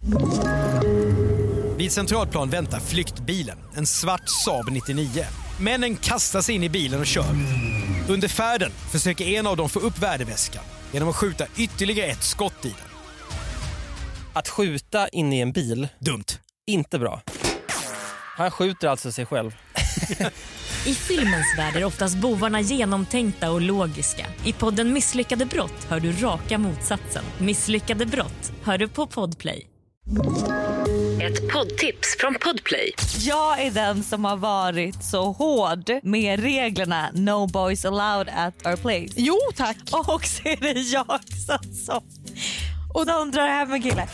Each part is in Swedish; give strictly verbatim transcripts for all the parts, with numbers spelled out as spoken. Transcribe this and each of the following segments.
Vid Centralplan väntar flyktbilen, en svart Saab nittionio. Männen kastar sig in i bilen och kör. Under färden försöker en av dem få upp värdeväskan genom att skjuta ytterligare ett skott i den. Att skjuta in i en bil, dumt. Inte bra. Han skjuter alltså sig själv. I filmens värld är oftast bovarna genomtänkta och logiska. I podden Misslyckade brott hör du raka motsatsen. Misslyckade brott hör du på Podplay. Ett poddtips från Podplay. Jag är den som har varit så hård med reglerna No boys allowed at our place. Jo, tack. Och så är det jag som, som, och de drar hem en kille.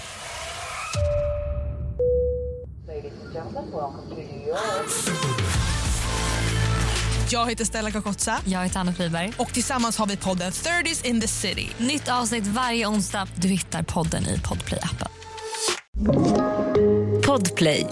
Jag heter Stella Kakotsa. Jag heter Anna Friberg. Och tillsammans har vi podden thirties in the city. Nytt avsnitt varje onsdag. Du hittar podden i Podplay-appen. Podplay.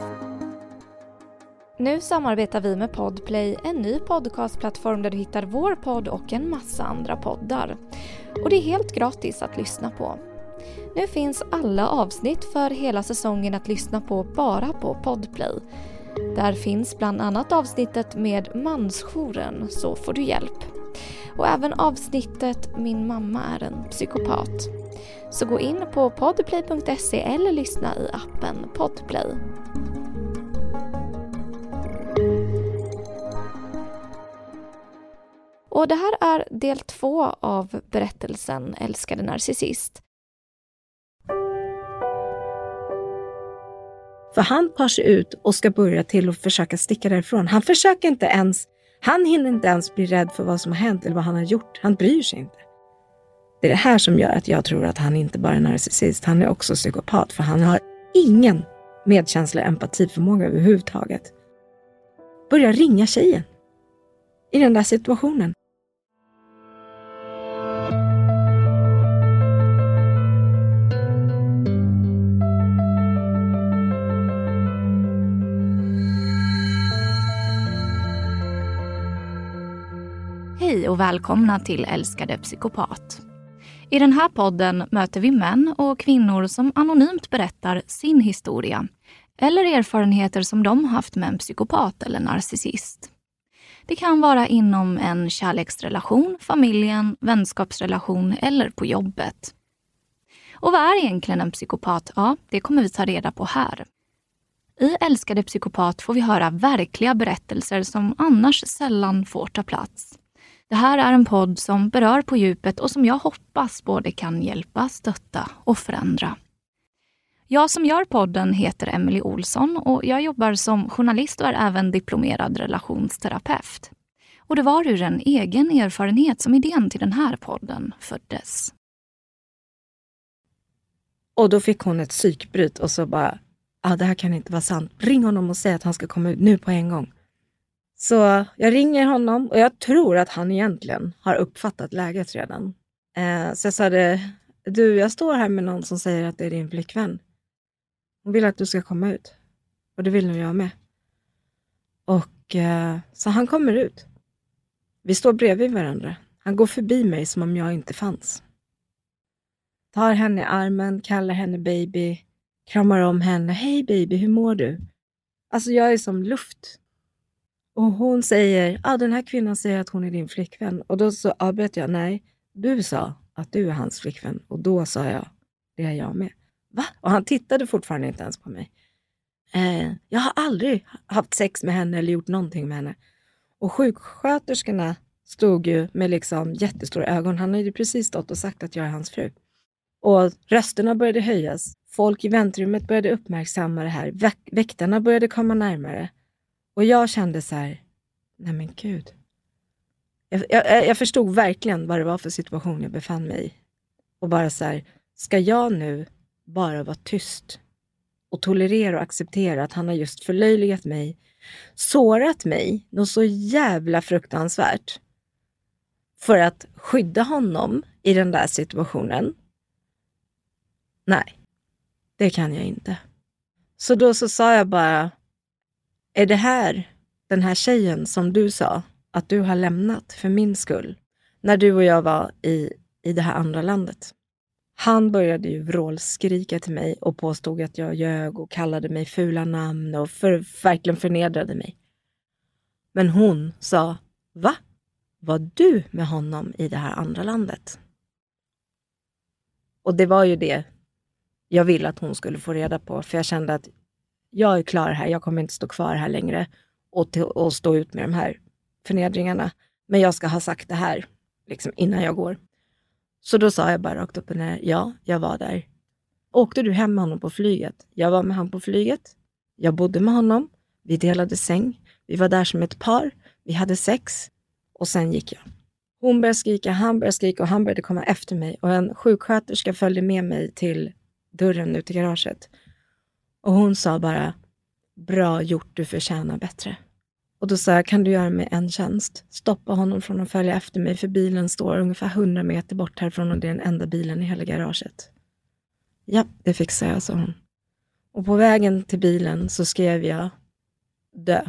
Nu samarbetar vi med Podplay, en ny podcastplattform där du hittar vår podd och en massa andra poddar. Och det är helt gratis att lyssna på. Nu finns alla avsnitt för hela säsongen att lyssna på bara på Podplay. Där finns bland annat avsnittet med mansjouren, så får du hjälp. Och även avsnittet Min mamma är en psykopat. Så gå in på podplay punkt se eller lyssna i appen Podplay. Och det här är del två av berättelsen Älskade narcissist. För han tar sig ut och ska börja till att försöka sticka därifrån. Han försöker inte ens, han hinner inte ens bli rädd för vad som har hänt eller vad han har gjort. Han bryr sig inte. Det är det här som gör att jag tror att han inte bara är narcissist. Han är också psykopat, för han har ingen medkänsla och empatiförmåga överhuvudtaget. Börja ringa tjejen i den där situationen. Hej och välkomna till Älskade psykopat. I den här podden möter vi män och kvinnor som anonymt berättar sin historia eller erfarenheter som de haft med en psykopat eller narcissist. Det kan vara inom en kärleksrelation, familjen, vänskapsrelation eller på jobbet. Och vad är egentligen en psykopat? Ja, det kommer vi ta reda på här. I Älskade psykopat får vi höra verkliga berättelser som annars sällan får ta plats. Det här är en podd som berör på djupet och som jag hoppas både kan hjälpa, stötta och förändra. Jag som gör podden heter Emily Olsson och jag jobbar som journalist och är även diplomerad relationsterapeut. Och det var ur en egen erfarenhet som idén till den här podden föddes. Och då fick hon ett psykbryt och så bara, ja ah, det här kan inte vara sant. Ring honom och säg att han ska komma ut nu på en gång. Så jag ringer honom och jag tror att han egentligen har uppfattat läget redan. Eh, så jag sa det, du jag står här med någon som säger att det är din flickvän. Hon vill att du ska komma ut. Och det vill nog jag med. Och eh, så han kommer ut. Vi står bredvid varandra. Han går förbi mig som om jag inte fanns. Tar henne i armen, kallar henne baby. Kramar om henne. Hej baby, hur mår du? Alltså jag är som luft. Och hon säger, ja ah, den här kvinnan säger att hon är din flickvän. Och då så avbröt jag, nej, du sa att du är hans flickvän. Och då sa jag, det är jag med. Va? Och han tittade fortfarande inte ens på mig. Eh, jag har aldrig haft sex med henne eller gjort någonting med henne. Och sjuksköterskorna stod ju med liksom jättestora ögon. Han hade ju precis stått och sagt att jag är hans fru. Och rösterna började höjas. Folk i väntrummet började uppmärksamma det här. Väk- väktarna började komma närmare. Och jag kände så här, nej men gud. Jag, jag, jag förstod verkligen vad det var för situation jag befann mig i. Och bara så här, ska jag nu bara vara tyst och tolerera och acceptera att han har just förlöjligat mig, sårat mig, något så jävla fruktansvärt, för att skydda honom i den där situationen? Nej, det kan jag inte. Så då så sa jag bara, är det här den här tjejen som du sa att du har lämnat för min skull när du och jag var i, i det här andra landet? Han började ju vrålskrika till mig och påstod att jag ljög och kallade mig fula namn och för, verkligen förnedrade mig. Men hon sa, va? Var du med honom i det här andra landet? Och det var ju det jag ville att hon skulle få reda på. För jag kände att jag är klar här, jag kommer inte stå kvar här längre och, till, och stå ut med de här förnedringarna. Men jag ska ha sagt det här liksom, innan jag går. Så då sa jag bara rakt upp och ner, ja, jag var där. Åkte du hem med honom på flyget? Jag var med honom på flyget. Jag bodde med honom. Vi delade säng. Vi var där som ett par. Vi hade sex. Och sen gick jag. Hon började skrika, han började skrika och han började komma efter mig. Och en sjuksköterska följde med mig till dörren ut i garaget. Och hon sa bara, bra gjort, du förtjänar bättre. Och då sa jag, kan du göra mig en tjänst? Stoppa honom från att följa efter mig, för bilen står ungefär hundra meter bort härifrån och det är den enda bilen i hela garaget. Ja, det fixar jag, sa hon. Och på vägen till bilen så skrev jag dö.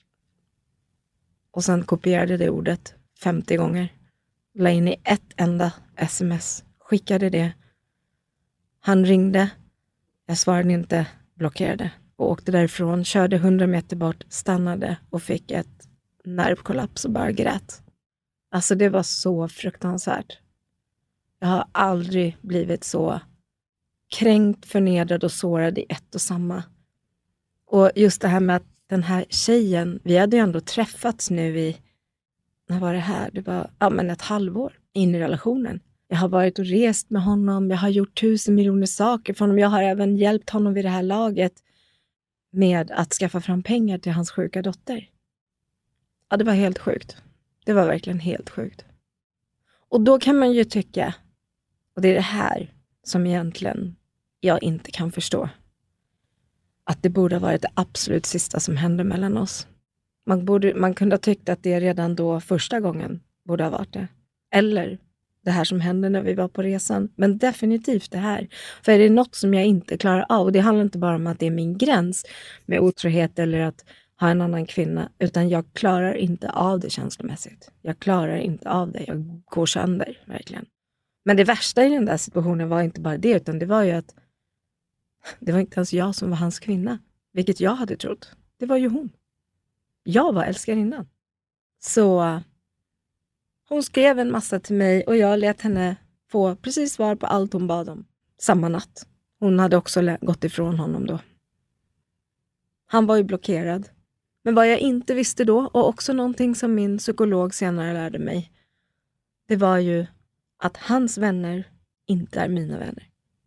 Och sen kopierade det ordet femtio gånger. La in i ett enda sms. Skickade det. Han ringde. Jag svarade inte, blockerade. Och åkte därifrån, körde hundra meter bort, stannade och fick ett nervkollaps och bara grät. Alltså det var så fruktansvärt. Jag har aldrig blivit så kränkt, förnedrad och sårad i ett och samma. Och just det här med att den här tjejen, vi hade ju ändå träffats nu i, när var det här? Det var ja, men ett halvår in i relationen. Jag har varit och rest med honom, jag har gjort tusen miljoner saker för honom. Jag har även hjälpt honom vid det här laget med att skaffa fram pengar till hans sjuka dotter. Ja, det var helt sjukt. Det var verkligen helt sjukt. Och då kan man ju tycka, och det är det här som egentligen jag inte kan förstå, att det borde ha varit det absolut sista som hände mellan oss. Man, borde, man kunde ha tyckt att det redan då första gången borde ha varit det. Eller det här som hände när vi var på resan. Men definitivt det här. För är det något som jag inte klarar av, och det handlar inte bara om att det är min gräns med otrohet eller att ha en annan kvinna, utan jag klarar inte av det känslomässigt. Jag klarar inte av det. Jag går sönder, verkligen. Men det värsta i den där situationen var inte bara det, utan det var ju att det var inte ens jag som var hans kvinna. Vilket jag hade trott. Det var ju hon. Jag var älskarinnan. Så hon skrev en massa till mig och jag lät henne få precis svar på allt hon bad om. Samma natt. Hon hade också gått ifrån honom då. Han var ju blockerad. Men vad jag inte visste då, och också någonting som min psykolog senare lärde mig, det var ju att hans vänner inte är mina vänner.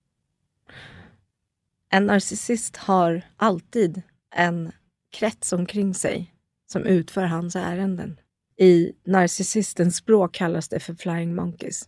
En narcissist har alltid en krets omkring sig som utför hans ärenden. I narcissistens språk kallas det för flying monkeys.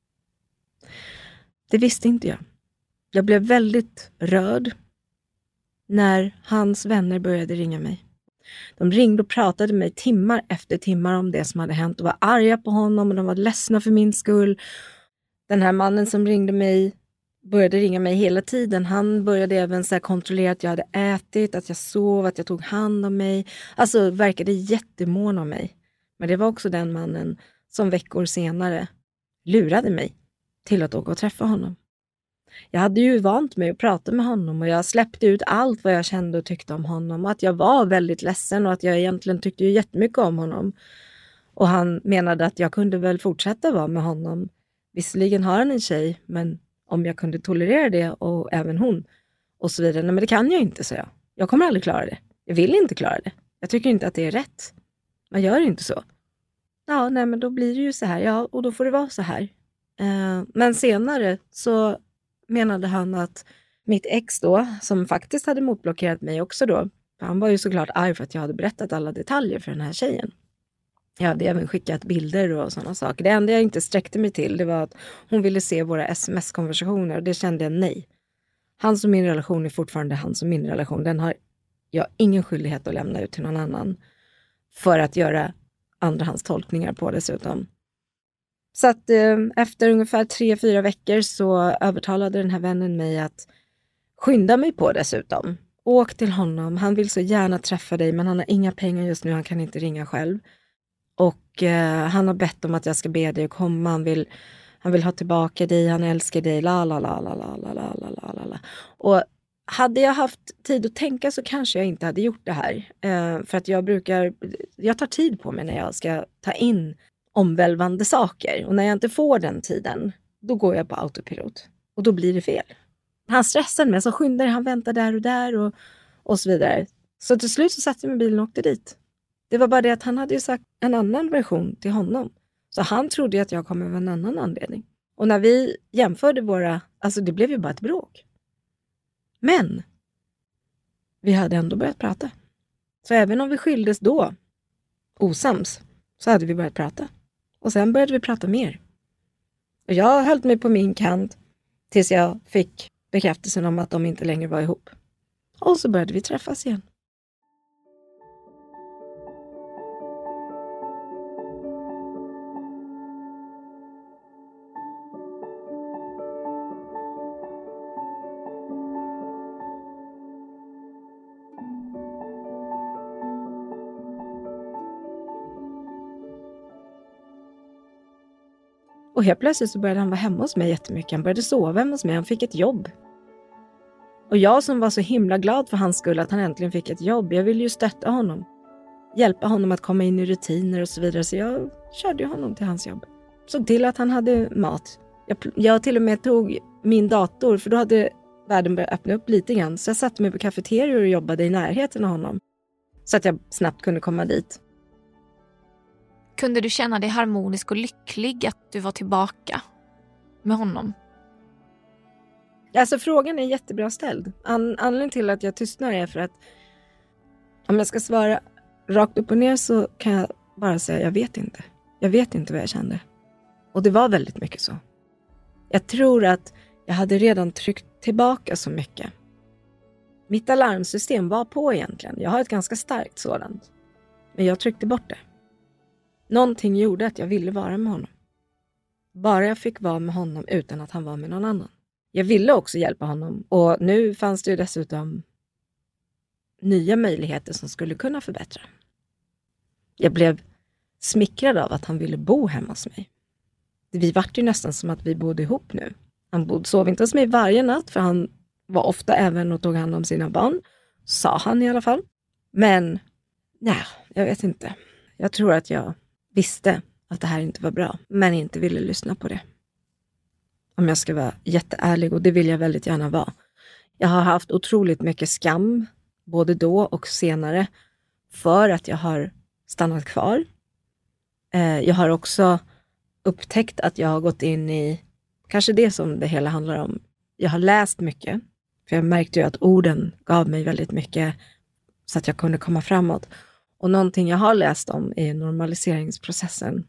Det visste inte jag. Jag blev väldigt rörd när hans vänner började ringa mig. De ringde och pratade med mig timmar efter timmar om det som hade hänt och var arga på honom och de var ledsna för min skull. Den här mannen som ringde mig började ringa mig hela tiden. Han började även så här kontrollera att jag hade ätit, att jag sov, att jag tog hand om mig. Alltså verkade jättemån om mig. Men det var också den mannen som veckor senare lurade mig till att åka och träffa honom. Jag hade ju vant mig att prata med honom och jag släppte ut allt vad jag kände och tyckte om honom. Och att jag var väldigt ledsen och att jag egentligen tyckte ju jättemycket om honom. Och han menade att jag kunde väl fortsätta vara med honom. Visserligen har han en tjej, men om jag kunde tolerera det och även hon och så vidare. Nej, men det kan jag inte, så jag. Jag kommer aldrig klara det. Jag vill inte klara det. Jag tycker inte att det är rätt. Man gör inte så. Ja, nej men då blir det ju så här. Ja, och då får det vara så här. Eh, men senare så menade han att mitt ex då, som faktiskt hade motblockerat mig också då. För han var ju såklart arg för att jag hade berättat alla detaljer för den här tjejen. Jag hade även skickat bilder och sådana saker. Det enda jag inte sträckte mig till, det var att hon ville se våra sms-konversationer och det kände jag nej. Hans och min relation är fortfarande hans och min relation. Den har jag ingen skyldighet att lämna ut till någon annan för att göra andrahandstolkningar på dessutom. Så att eh, efter ungefär tre, fyra veckor så övertalade den här vännen mig att skynda mig på dessutom. Åk till honom, han vill så gärna träffa dig men han har inga pengar just nu, han kan inte ringa själv. Och eh, han har bett om att jag ska be dig att komma, han vill, Han vill ha tillbaka dig, han älskar dig, la la la la la la la la la la. Och hade jag haft tid att tänka så kanske jag inte hade gjort det här. Eh, för att jag brukar, jag tar tid på mig när jag ska ta in omvälvande saker. Och när jag inte får den tiden, då går jag på autopilot. Och då blir det fel. Han stressade mig, så skyndade han, väntar där och där och, och så vidare. Så till slut så satt jag med bilen och åkte dit. Det var bara det att han hade ju sagt en annan version till honom. Så han trodde att jag kom av en annan anledning. Och när vi jämförde våra, alltså det blev ju bara ett bråk. Men vi hade ändå börjat prata. Så även om vi skildes då, osams, så hade vi börjat prata. Och sen började vi prata mer. Och jag höll mig på min kant tills jag fick bekräftelsen om att de inte längre var ihop. Och så började vi träffas igen. Och helt plötsligt så började han vara hemma hos mig jättemycket. Han började sova hemma hos mig. Han fick ett jobb. Och jag som var så himla glad för hans skull att han äntligen fick ett jobb. Jag ville ju stötta honom. Hjälpa honom att komma in i rutiner och så vidare. Så jag körde honom till hans jobb. Såg till att han hade mat. Jag, jag till och med tog min dator. För då hade världen börjat öppna upp lite grann. Så jag satte mig på kafeterior och jobbade i närheten av honom. Så att jag snabbt kunde komma dit. Kunde du känna dig harmonisk och lycklig att du var tillbaka med honom? Alltså frågan är jättebra ställd. An- anledningen till att jag tystnar är för att om jag ska svara rakt upp och ner så kan jag bara säga jag vet inte. Jag vet inte vad jag kände. Och det var väldigt mycket så. Jag tror att jag hade redan tryckt tillbaka så mycket. Mitt alarmsystem var på egentligen. Jag har ett ganska starkt sådant. Men jag tryckte bort det. Någonting gjorde att jag ville vara med honom. Bara jag fick vara med honom utan att han var med någon annan. Jag ville också hjälpa honom. Och nu fanns det ju dessutom nya möjligheter som skulle kunna förbättra. Jag blev smickrad av att han ville bo hemma hos mig. Vi vart ju nästan som att vi bodde ihop nu. Han bodde, sov inte hos mig varje natt för han var ofta även och tog hand om sina barn. Sa han i alla fall. Men nej, jag vet inte. Jag tror att jag visste att det här inte var bra. Men inte ville lyssna på det. Om jag ska vara jätteärlig, och det vill jag väldigt gärna vara. Jag har haft otroligt mycket skam. Både då och senare. För att jag har stannat kvar. Eh, jag har också upptäckt att jag har gått in i kanske det som det hela handlar om. Jag har läst mycket. För jag märkte ju att orden gav mig väldigt mycket. Så att jag kunde komma framåt. Och någonting jag har läst om är normaliseringsprocessen.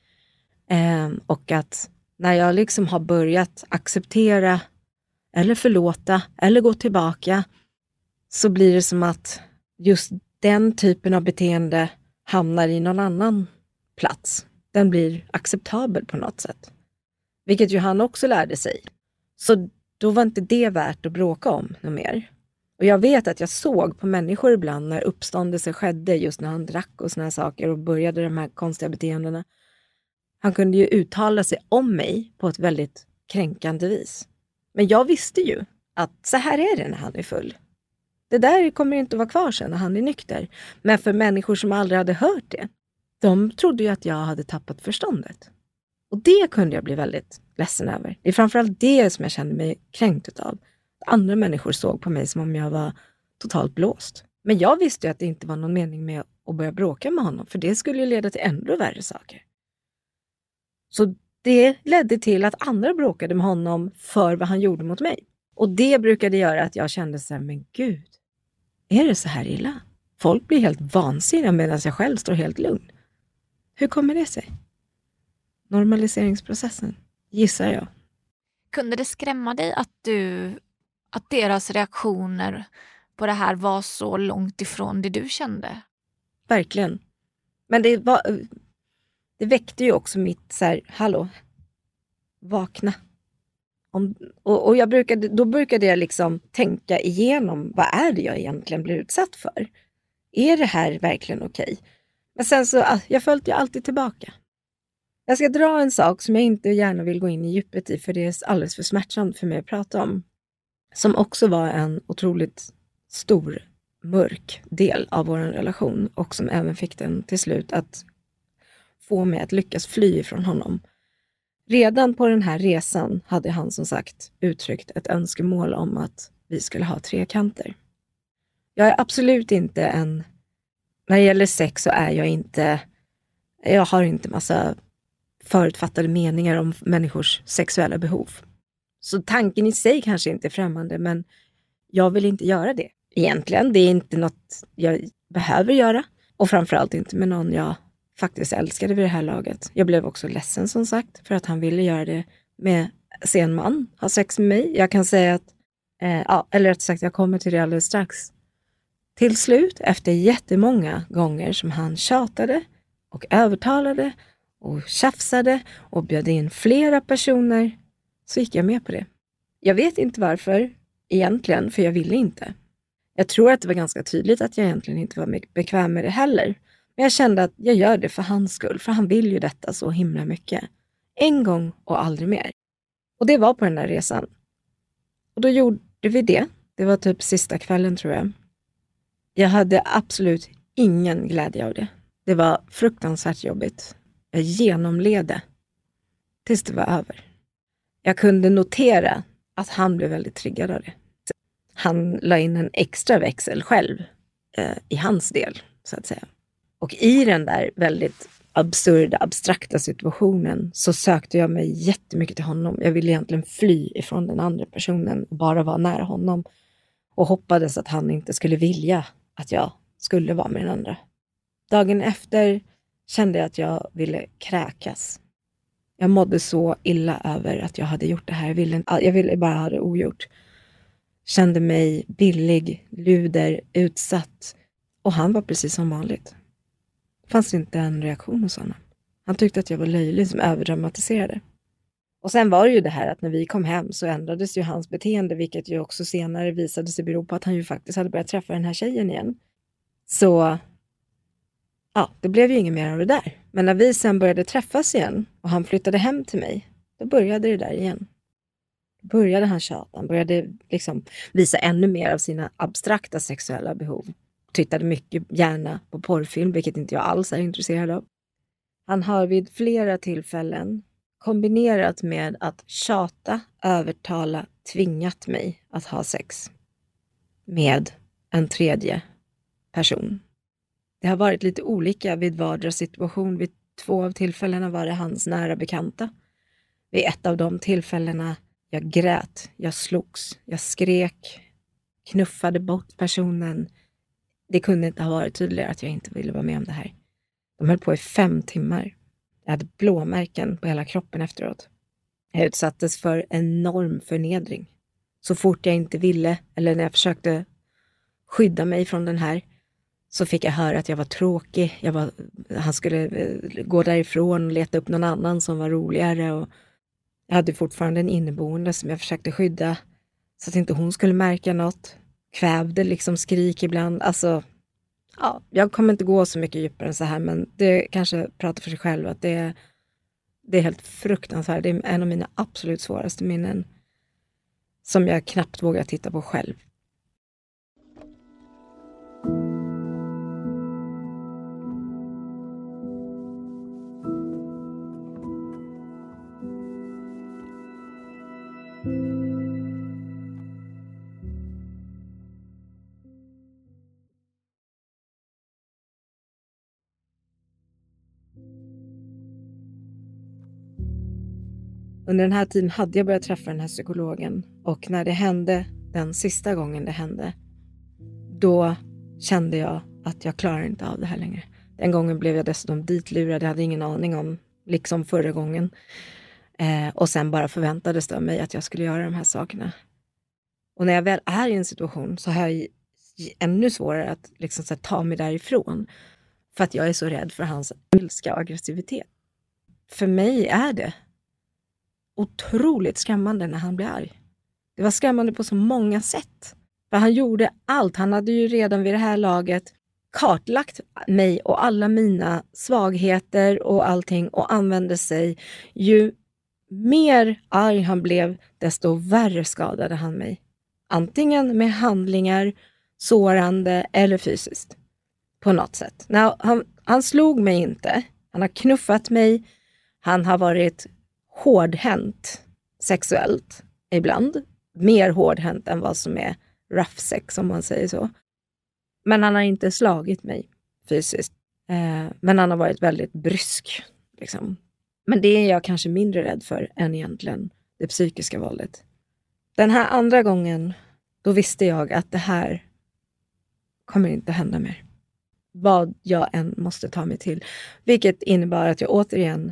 Eh, och att när jag liksom har börjat acceptera eller förlåta eller gå tillbaka, så blir det som att just den typen av beteende hamnar i någon annan plats. Den blir acceptabel på något sätt. Vilket ju han också lärde sig. Så då var inte det värt att bråka om något mer. Och jag vet att jag såg på människor ibland när uppståndelse skedde, just när han drack och såna här saker och började de här konstiga beteendena. Han kunde ju uttala sig om mig på ett väldigt kränkande vis. Men jag visste ju att så här är det när han är full. Det där kommer inte att vara kvar sen när han är nykter. Men för människor som aldrig hade hört det, de trodde ju att jag hade tappat förståndet. Och det kunde jag bli väldigt ledsen över. Det är framförallt det som jag kände mig kränkt av. Andra människor såg på mig som om jag var totalt blåst. Men jag visste ju att det inte var någon mening med att börja bråka med honom. För det skulle ju leda till ännu värre saker. Så det ledde till att andra bråkade med honom för vad han gjorde mot mig. Och det brukade göra att jag kände så här, men gud, är det så här illa? Folk blir helt vansinniga medan jag själv står helt lugn. Hur kommer det sig? Normaliseringsprocessen, gissar jag. Kunde det skrämma dig att du att deras reaktioner på det här var så långt ifrån det du kände? Verkligen. Men det var det väckte ju också mitt så här, hallå, vakna. Om, och och jag brukade, då brukade jag liksom tänka igenom, vad är det jag egentligen blir utsatt för? Är det här verkligen okej? Men sen så, jag följde ju alltid tillbaka. Jag ska dra en sak som jag inte gärna vill gå in i djupet i, för det är alldeles för smärtsamt för mig att prata om. Som också var en otroligt stor, mörk del av vår relation och som även fick den till slut att få mig att lyckas fly ifrån honom. Redan på den här resan hade han som sagt uttryckt ett önskemål om att vi skulle ha trekanter. Jag är absolut inte en... När det gäller sex så är jag inte... Jag har inte massa förutfattade meningar om människors sexuella behov. Så tanken i sig kanske inte är främmande, men jag vill inte göra det. Egentligen, det är inte något jag behöver göra. Och framförallt inte med någon jag faktiskt älskade vid det här laget. Jag blev också ledsen som sagt för att han ville göra det med en man, ha sex med mig. Jag kan säga att, eh, ja, eller rätt sagt jag kommer till det alldeles strax. Till slut, efter jättemånga gånger som han tjatade och övertalade och tjafsade och bjöd in flera personer, så gick jag med på det. Jag vet inte varför egentligen, för jag ville inte. Jag tror att det var ganska tydligt att jag egentligen inte var bekväm med det heller. Men jag kände att jag gör det för hans skull, för han vill ju detta så himla mycket. En gång och aldrig mer. Och det var på den där resan. Och då gjorde vi det. Det var typ sista kvällen tror jag. Jag hade absolut ingen glädje av det. Det var fruktansvärt jobbigt. Jag genomled tills det var över. Jag kunde notera att han blev väldigt triggad av det. Han la in en extra växel själv eh, i hans del, så att säga. Och i den där väldigt absurda, abstrakta situationen så sökte jag mig jättemycket till honom. Jag ville egentligen fly ifrån den andra personen och bara vara nära honom. Och hoppades att han inte skulle vilja att jag skulle vara med den andra. Dagen efter kände jag att jag ville kräkas. Jag mådde så illa över att jag hade gjort det här. Jag ville, jag ville bara ha det ogjort. Kände mig billig, luder, utsatt. Och han var precis som vanligt. Det fanns inte en reaktion hos honom. Han tyckte att jag var löjlig som överdramatiserade. Och sen var det ju det här att när vi kom hem så ändrades ju hans beteende. Vilket ju också senare visade sig bero på att han ju faktiskt hade börjat träffa den här tjejen igen. Så ja, det blev ju inget mer av det där. Men när vi sen började träffas igen och han flyttade hem till mig, då började det där igen. Då började han tjata. Han började liksom visa ännu mer av sina abstrakta sexuella behov. Tittade mycket gärna på porrfilm, vilket inte jag alls är intresserad av. Han har vid flera tillfällen kombinerat med att tjata, övertala, tvingat mig att ha sex med en tredje person. Det har varit lite olika vid vardera situation. Vid två av tillfällena var det hans nära bekanta. Vid ett av de tillfällena jag grät, jag slogs, jag skrek, knuffade bort personen. Det kunde inte ha varit tydligare att jag inte ville vara med om det här. De höll på i fem timmar. Jag hade blåmärken på hela kroppen efteråt. Jag utsattes för enorm förnedring. Så fort jag inte ville, eller när jag försökte skydda mig från den här, så fick jag höra att jag var tråkig. Jag var, han skulle gå därifrån och leta upp någon annan som var roligare. Och jag hade fortfarande en inneboende som jag försökte skydda så att inte hon skulle märka något. Kvävde liksom skrik ibland. Alltså, ja, jag kommer inte gå så mycket djupare än så här, men det kanske pratar för sig själv att det, det är helt fruktansvärt. Det är en av mina absolut svåraste minnen som jag knappt vågar titta på själv. Under den här tiden hade jag börjat träffa den här psykologen. Och när det hände, den sista gången det hände, då kände jag att jag klarar inte av det här längre. Den gången blev jag dessutom ditlurad. Jag hade ingen aning om, liksom förra gången. Eh, och sen bara förväntades det av mig att jag skulle göra de här sakerna. Och när jag väl är i en situation så har jag ännu svårare att liksom, så här, ta mig därifrån. För att jag är så rädd för hans ilska och aggressivitet. För mig är det otroligt skrämmande när han blir arg. Det var skrämmande på så många sätt. För han gjorde allt. Han hade ju redan vid det här laget kartlagt mig och alla mina svagheter och allting och använde sig. Ju mer arg han blev, desto värre skadade han mig. Antingen med handlingar, sårande eller fysiskt. På något sätt. Now, han, han slog mig inte. Han har knuffat mig. Han har varit hårdhänt sexuellt ibland. Mer hårdhänt än vad som är rough sex, om man säger så. Men han har inte slagit mig fysiskt. Eh, men han har varit väldigt brysk. Liksom. Men det är jag kanske mindre rädd för än egentligen det psykiska våldet. Den här andra gången, då visste jag att det här kommer inte hända mer. Vad jag än måste ta mig till. Vilket innebär att jag återigen,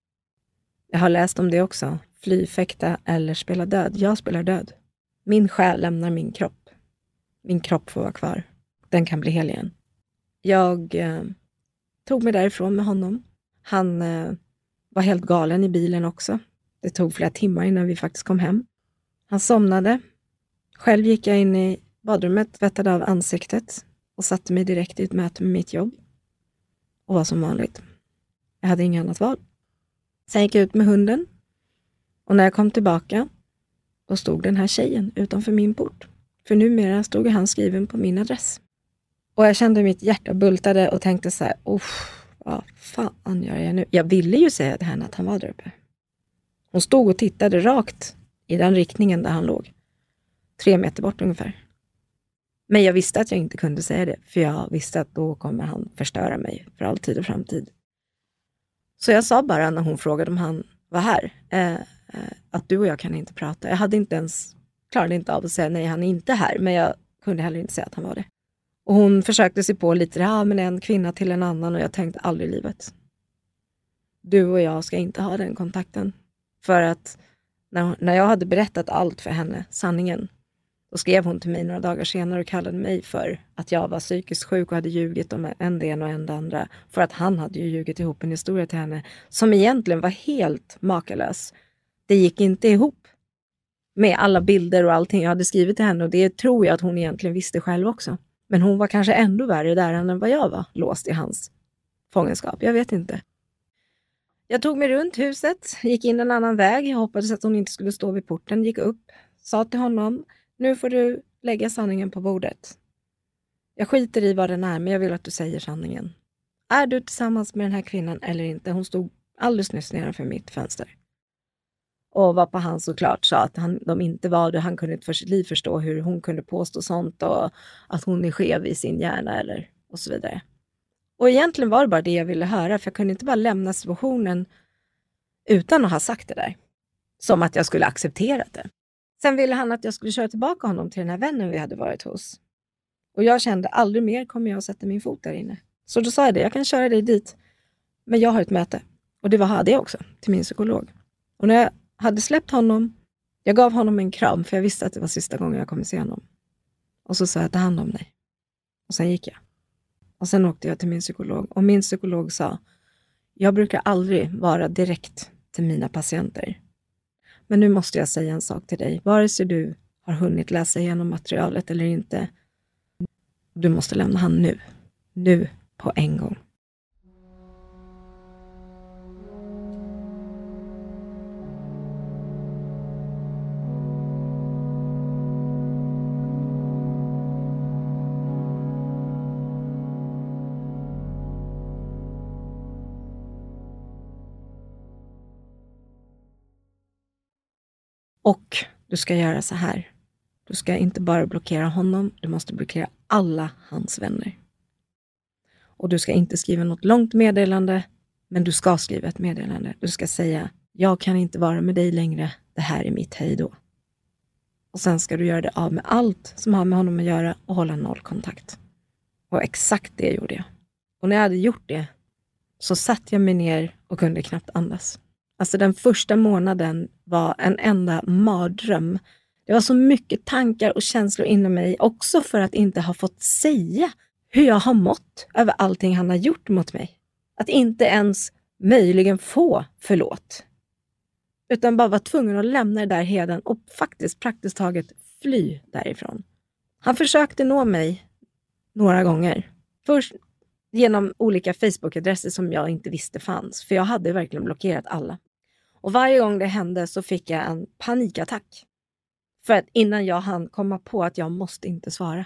jag har läst om det också, fly, fäkta eller spela död. Jag spelar död. Min själ lämnar min kropp. Min kropp får vara kvar. Den kan bli hel igen. Jag eh, tog mig därifrån med honom. Han eh, var helt galen i bilen också. Det tog flera timmar innan vi faktiskt kom hem. Han somnade. Själv gick jag in i badrummet, vättade av ansiktet och satte mig direkt i ett möte med mitt jobb. Och var som vanligt. Jag hade inget annat val. Sen gick jag ut med hunden. Och när jag kom tillbaka, då stod den här tjejen utanför min port. För numera stod han skriven på min adress. Och jag kände mitt hjärta bultade och tänkte så här, vad fan gör jag nu? Jag ville ju säga till henne att han var där uppe. Hon stod och tittade rakt i den riktningen där han låg. Tre meter bort ungefär. Men jag visste att jag inte kunde säga det. För jag visste att då kommer han förstöra mig för all tid och framtid. Så jag sa bara när hon frågade om han var här. Eh, eh, att du och jag kan inte prata. Jag hade inte ens, klarade inte av att säga nej, han är inte här. Men jag kunde heller inte säga att han var det. Och hon försökte sig på lite, ja men en kvinna till en annan. Och jag tänkte aldrig i livet. Du och jag ska inte ha den kontakten. För att när, när jag hade berättat allt för henne, sanningen. Då skrev hon till mig några dagar senare och kallade mig för att jag var psykiskt sjuk och hade ljugit om en det ena och en det andra. För att han hade ju ljugit ihop en historia till henne som egentligen var helt makalös. Det gick inte ihop med alla bilder och allting jag hade skrivit till henne. Och det tror jag att hon egentligen visste själv också. Men hon var kanske ändå värre där än vad jag var, låst i hans fångenskap. Jag vet inte. Jag tog mig runt huset, gick in en annan väg. Jag hoppades att hon inte skulle stå vid porten, gick upp, sa till honom: nu får du lägga sanningen på bordet. Jag skiter i vad den är, men jag vill att du säger sanningen. Är du tillsammans med den här kvinnan eller inte? Hon stod alldeles nyss nedanför mitt fönster. Och var på han såklart sa att han, de inte var det. Han kunde inte för sitt liv förstå hur hon kunde påstå sånt och att hon är skev i sin hjärna eller och så vidare. Och egentligen var det bara det jag ville höra, för jag kunde inte bara lämna situationen utan att ha sagt det där. Som att jag skulle acceptera det. Sen ville han att jag skulle köra tillbaka honom till den här vännen vi hade varit hos. Och jag kände, aldrig mer kommer jag att sätta min fot där inne. Så då sa jag det, jag kan köra dig dit. Men jag har ett möte. Och det var hade jag också, till min psykolog. Och när jag hade släppt honom, jag gav honom en kram, för jag visste att det var sista gången jag kommer se honom. Och så sa jag, ta hand om dig. Och sen gick jag. Och sen åkte jag till min psykolog. Och min psykolog sa, jag brukar aldrig vara direkt till mina patienter. Men nu måste jag säga en sak till dig. Vare sig du har hunnit läsa igenom materialet eller inte. Du måste lämna han nu. Nu på en gång. Och du ska göra så här. Du ska inte bara blockera honom. Du måste blockera alla hans vänner. Och du ska inte skriva något långt meddelande. Men du ska skriva ett meddelande. Du ska säga, jag kan inte vara med dig längre. Det här är mitt hej då. Och sen ska du göra det av med allt som har med honom att göra. Och hålla noll kontakt. Och exakt det gjorde jag. Och när jag hade gjort det, så satt jag mig ner och kunde knappt andas. Alltså den första månaden var en enda mardröm. Det var så mycket tankar och känslor inom mig. Också för att inte ha fått säga hur jag har mått över allting han har gjort mot mig. Att inte ens möjligen få förlåt. Utan bara var tvungen att lämna det där heden och faktiskt praktiskt taget fly därifrån. Han försökte nå mig några gånger. Först genom olika Facebook-adresser som jag inte visste fanns. För jag hade verkligen blockerat alla. Och varje gång det hände så fick jag en panikattack. För att innan jag hann komma på att jag måste inte svara.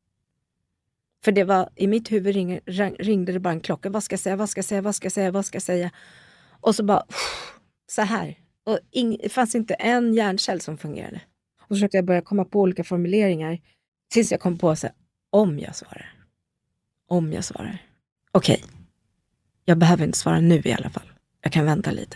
För det var, i mitt huvud ring, ringde det bara en klocka. Vad ska jag säga, vad ska jag säga, vad ska jag säga, vad ska jag säga? Och så bara, så här. Och ing, det fanns inte en hjärncell som fungerade. Och så försökte jag börja komma på olika formuleringar. Tills jag kom på så här, om jag svarar. Om jag svarar. Okej. Okay. Jag behöver inte svara nu i alla fall. Jag kan vänta lite.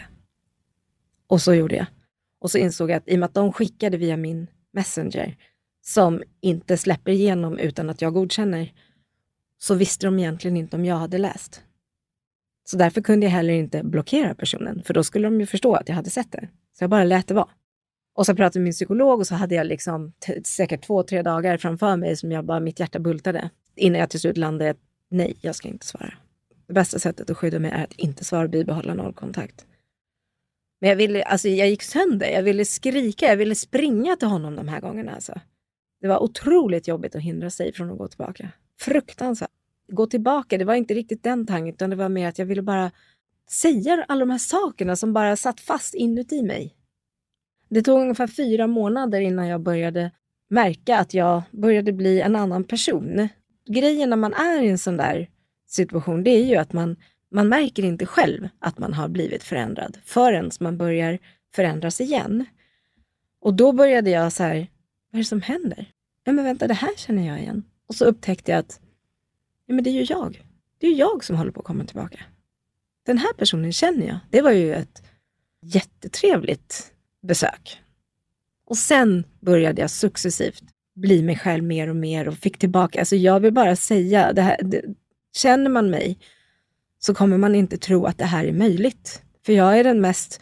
Och så gjorde jag. Och så insåg jag att i och med att de skickade via min Messenger. Som inte släpper igenom utan att jag godkänner. Så visste de egentligen inte om jag hade läst. Så därför kunde jag heller inte blockera personen. För då skulle de ju förstå att jag hade sett det. Så jag bara lät det vara. Och så pratade med min psykolog och så hade jag liksom t- säkert två, tre dagar framför mig som jag bara, mitt hjärta bultade. Innan jag till slut landade, nej, jag ska inte svara. Det bästa sättet att skydda mig är att inte svara och bibehålla nollkontakt. Men jag ville, alltså jag gick sönder. Jag ville skrika, jag ville springa till honom de här gångerna. Alltså. Det var otroligt jobbigt att hindra sig från att gå tillbaka. Fruktansvärt. Gå tillbaka, det var inte riktigt den tanken, utan det var mer att jag ville bara säga alla de här sakerna som bara satt fast inuti mig. Det tog ungefär fyra månader innan jag började märka att jag började bli en annan person. Grejen när man är i en sån där situation, det är ju att man, man märker inte själv att man har blivit förändrad förrän man börjar förändras igen. Och då började jag så här, vad är det som händer? Ja men vänta, det här känner jag igen. Och så upptäckte jag att ja, men det är ju jag. Det är ju jag som håller på att komma tillbaka. Den här personen känner jag. Det var ju ett jättetrevligt besök. Och sen började jag successivt bli mig själv mer och mer och fick tillbaka. Alltså jag vill bara säga, det här, det, känner man mig så kommer man inte tro att det här är möjligt. För jag är den mest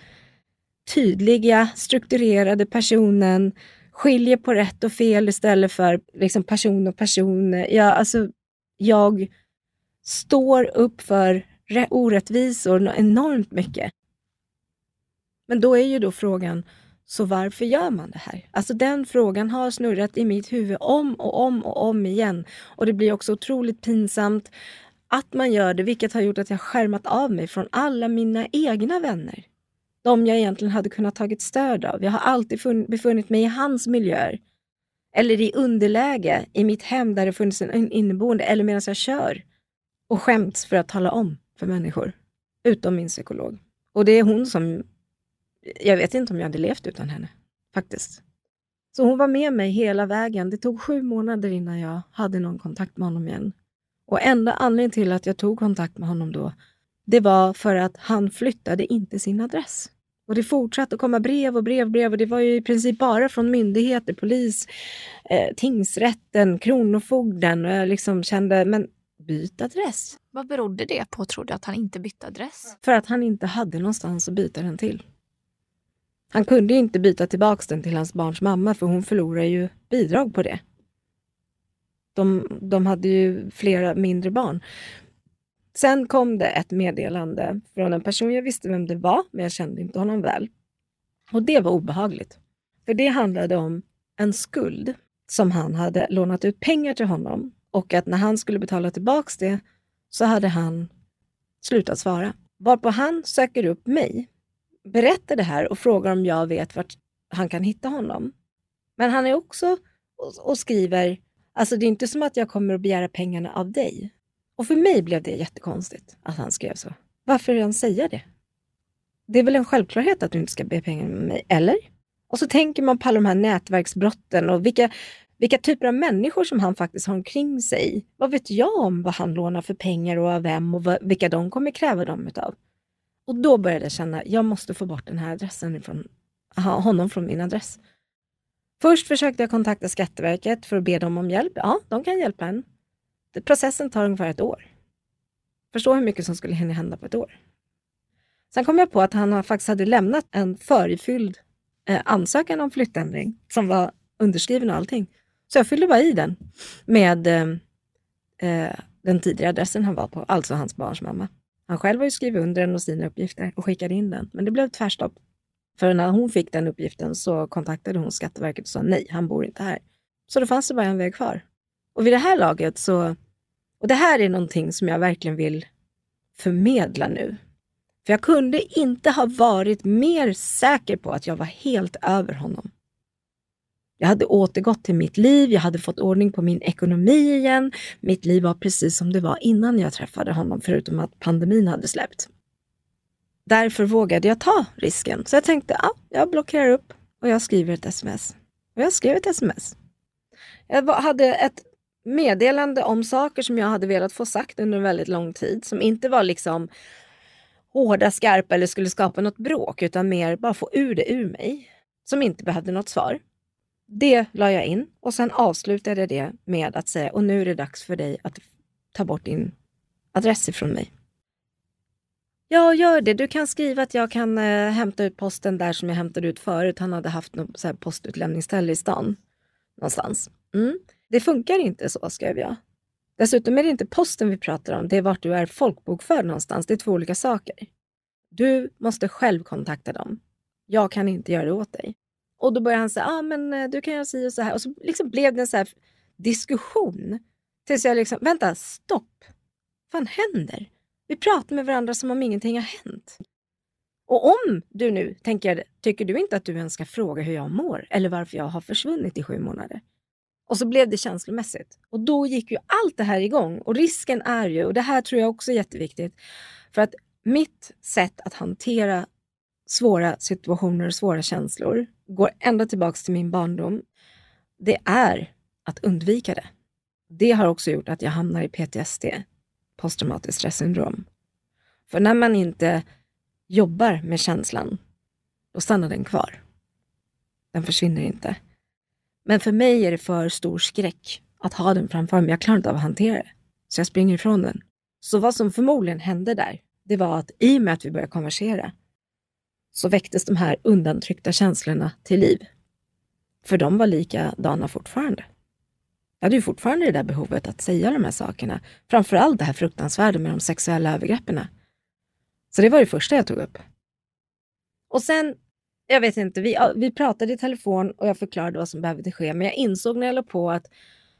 tydliga, strukturerade personen. Skiljer på rätt och fel istället för liksom person och person. Jag, alltså, jag står upp för orättvisor enormt mycket. Men då är ju då frågan, så varför gör man det här? Alltså den frågan har snurrat i mitt huvud om och om och om igen. Och det blir också otroligt pinsamt att man gör det, vilket har gjort att jag skärmat av mig från alla mina egna vänner. De jag egentligen hade kunnat tagit stöd av. Jag har alltid funn- befunnit mig i hans miljöer. Eller i underläge i mitt hem där det funnits en inneboende. Eller medan jag kör. Och skämts för att tala om för människor. Utom min psykolog. Och det är hon som... Jag vet inte om jag hade levt utan henne. Faktiskt. Så hon var med mig hela vägen. Det tog sju månader innan jag hade någon kontakt med honom igen. Och enda anledningen till att jag tog kontakt med honom då. Det var för att han flyttade inte sin adress. Och det fortsatte att komma brev och brev och brev. Och det var ju i princip bara från myndigheter, polis, eh, tingsrätten, kronofogden. Och jag liksom kände, men byt adress. Vad berodde det på, tror du, att han inte bytte adress? För att han inte hade någonstans att byta den till. Han kunde ju inte byta tillbaka den till hans barns mamma. För hon förlorar ju bidrag på det. De, de hade ju flera mindre barn. Sen kom det ett meddelande från en person. Jag visste vem det var, men jag kände inte honom väl. Och det var obehagligt. För det handlade om en skuld som han hade lånat ut pengar till honom. Och att när han skulle betala tillbaka det så hade han slutat svara. Varpå han söker upp mig, berättar det här och frågar om jag vet vart han kan hitta honom. Men han är också och, och skriver, alltså det är inte som att jag kommer att begära pengarna av dig. Och för mig blev det jättekonstigt att han skrev så. Varför vill han säga det? Det är väl en självklarhet att du inte ska be pengar med mig, eller? Och så tänker man på alla de här nätverksbrotten och vilka, vilka typer av människor som han faktiskt har omkring sig. Vad vet jag om vad han lånar för pengar och av vem och vad, vilka de kommer kräva dem utav. Och då började jag känna, jag måste få bort den här adressen ifrån, aha, honom från min adress. Först försökte jag kontakta Skatteverket för att be dem om hjälp. Ja, de kan hjälpa en. Processen tar ungefär ett år. Förstå hur mycket som skulle hinna hända på ett år. Sen kom jag på att han faktiskt hade lämnat en förifylld eh, ansökan om flyttändring som var underskriven och allting. Så jag fyllde bara i den med eh, den tidigare adressen han var på, alltså hans barns mamma. Han själv har ju skrivit under den och sina uppgifter och skickade in den. Men det blev ett tvärstopp. För när hon fick den uppgiften så kontaktade hon Skatteverket och sa nej, han bor inte här. Så då fanns det bara en väg kvar. Och vid det här laget så Och det här är någonting som jag verkligen vill förmedla nu. För jag kunde inte ha varit mer säker på att jag var helt över honom. Jag hade återgått till mitt liv, jag hade fått ordning på min ekonomi igen. Mitt liv var precis som det var innan jag träffade honom, förutom att pandemin hade släppt. Därför vågade jag ta risken. Så jag tänkte, ja, jag blockerar upp och jag skriver ett sms. Och jag skrev ett sms. Jag hade ett meddelande om saker som jag hade velat få sagt under en väldigt lång tid. Som inte var liksom hårda, skarpa eller skulle skapa något bråk. Utan mer bara få ur det ur mig. Som inte behövde något svar. Det la jag in och sen avslutade jag det med att säga, och nu är det dags för dig att ta bort din adress ifrån mig. Ja, gör det. Du kan skriva att jag kan eh, hämta ut posten där som jag hämtade ut förut. Han hade haft något så här postutlämningsställe i stan. Någonstans. Mm. Det funkar inte så, skrev jag. Dessutom är det inte posten vi pratar om. Det är vart du är folkbokförd någonstans. Det är två olika saker. Du måste själv kontakta dem. Jag kan inte göra det åt dig. Och då började han säga, ja ah, men du kan göra så och så här. Och så liksom blev det en så här diskussion. Tills jag liksom, vänta, stopp. Vad fan händer? Vi pratar med varandra som om ingenting har hänt. Och om du nu tänker, tycker du inte att du ens ska fråga hur jag mår? Eller varför jag har försvunnit i sju månader? Och så blev det känslomässigt. Och då gick ju allt det här igång. Och risken är ju, och det här tror jag också är jätteviktigt. För att mitt sätt att hantera svåra situationer och svåra känslor går ända tillbaka till min barndom. Det är att undvika det. Det har också gjort att jag hamnar i P T S D. Posttraumatiskt stressyndrom. För när man inte jobbar med känslan, då stannar den kvar. Den försvinner inte. Men för mig är det för stor skräck att ha den framför mig. Jag klarar inte av att hantera det. Så jag springer ifrån den. Så vad som förmodligen hände där, det var att i och med att vi började konversera så väcktes de här undantryckta känslorna till liv. För de var likadana fortfarande. Jag hade ju fortfarande det där behovet att säga de här sakerna. Framförallt det här fruktansvärda med de sexuella övergrepperna. Så det var det första jag tog upp. Och sen, jag vet inte, vi, vi pratade i telefon och jag förklarade vad som behövde ske. Men jag insåg när jag låg på att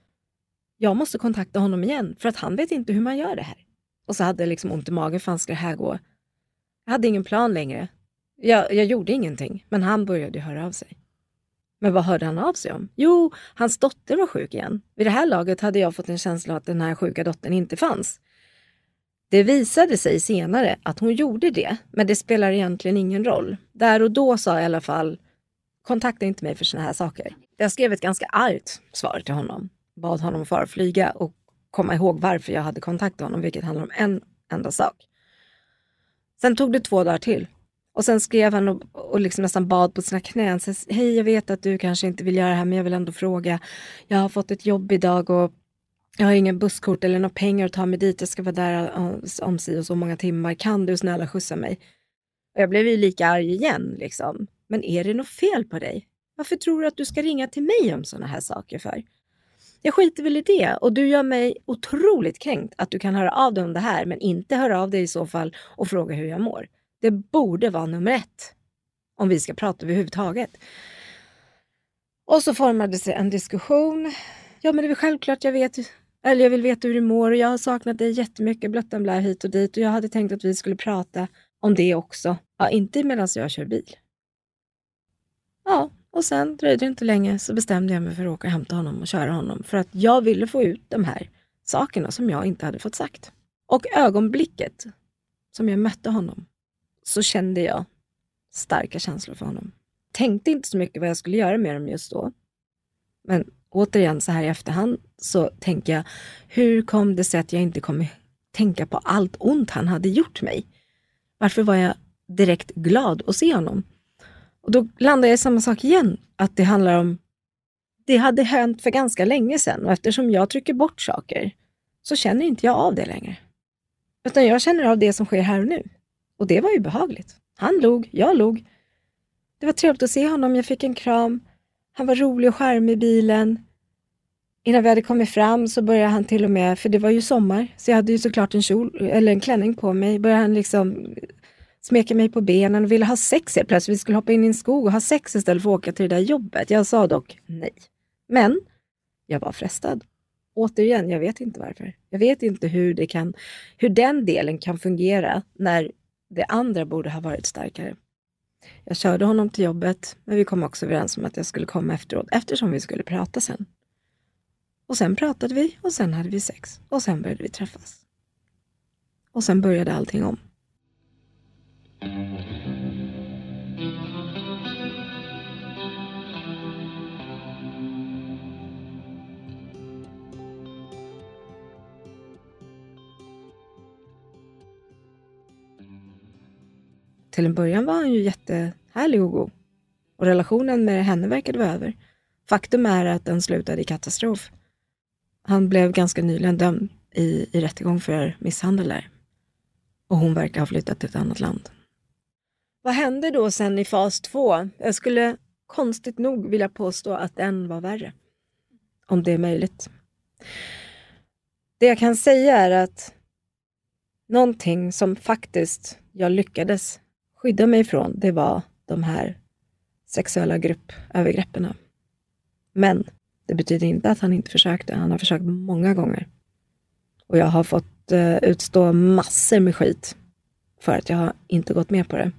jag måste kontakta honom igen. För att han vet inte hur man gör det här. Och så hade jag liksom ont i magen, fan ska det här gå? Jag hade ingen plan längre. Jag, jag gjorde ingenting, men han började höra av sig. Men vad hörde han av sig om? Jo, hans dotter var sjuk igen. Vid det här laget hade jag fått en känsla att den här sjuka dottern inte fanns. Det visade sig senare att hon gjorde det, men det spelar egentligen ingen roll. Där och då sa jag i alla fall, kontakta inte mig för såna här saker. Jag skrev ett ganska argt svar till honom. Bad honom förflyga och komma ihåg varför jag hade kontaktat honom, vilket handlar om en enda sak. Sen tog det två dagar till. Och sen skrev han och, och liksom nästan bad på sina knän. Så, hej, jag vet att du kanske inte vill göra det här, men jag vill ändå fråga. Jag har fått ett jobb idag och jag har ingen busskort eller några pengar att ta mig dit. Jag ska vara där om sig och så många timmar. Kan du snälla skjutsa mig? Och jag blev ju lika arg igen liksom. Men är det något fel på dig? Varför tror du att du ska ringa till mig om såna här saker för? Jag skiter väl i det. Och du gör mig otroligt kränkt att du kan höra av dig om det här. Men inte höra av dig i så fall och fråga hur jag mår. Det borde vara nummer ett. Om vi ska prata överhuvudtaget. Och så formade sig en diskussion. Ja, men det är väl självklart jag vet. Eller jag vill veta hur du mår. Och jag har saknat dig jättemycket. Blöttan blä hit och dit. Och jag hade tänkt att vi skulle prata om det också. Ja, inte medan jag kör bil. Ja, och sen dröjde det inte länge. Så bestämde jag mig för att åka och hämta honom och köra honom. För att jag ville få ut de här sakerna som jag inte hade fått sagt. Och ögonblicket som jag mötte honom, så kände jag starka känslor för honom. Tänkte inte så mycket vad jag skulle göra med dem just då. Men återigen så här i efterhand så tänker jag, hur kom det sig att jag inte kom tänka på allt ont han hade gjort mig? Varför var jag direkt glad att se honom? Och då landade jag i samma sak igen. Att det handlar om, det hade hänt för ganska länge sedan. Och eftersom jag trycker bort saker så känner inte jag av det längre. Utan jag känner av det som sker här och nu. Och det var ju behagligt. Han log, jag log. Det var trevligt att se honom, jag fick en kram. Han var rolig och charmig i bilen. Innan vi hade kommit fram så började han till och med, för det var ju sommar. Så jag hade ju såklart en kjol, eller en klänning på mig. Började han liksom smeka mig på benen och ville ha sex helt plötsligt. Vi skulle hoppa in i en skog och ha sex istället för att åka till det där jobbet. Jag sa dock nej. Men jag var frestad. återigen, jag vet inte varför. Jag vet inte hur, det kan, hur den delen kan fungera när det andra borde ha varit starkare. Jag körde honom till jobbet, men vi kom också överens om att jag skulle komma efteråt eftersom vi skulle prata sen. Och sen pratade vi och sen hade vi sex och sen började vi träffas. Och sen började allting om. Till en början var han ju jättehärlig och god. Och relationen med henne verkade vara över. Faktum är att den slutade i katastrof. Han blev ganska nyligen dömd i, i rättegång för misshandel där. Och hon verkar ha flyttat till ett annat land. Vad hände då sen i fas två? Jag skulle konstigt nog vilja påstå att den var värre. Om det är möjligt. Det jag kan säga är att någonting som faktiskt jag lyckades skydda mig från, det var de här sexuella gruppövergreppen. Men det betyder inte att han inte försökte. Han har försökt många gånger. Och jag har fått uh, utstå massor med skit för att jag har inte gått med på det.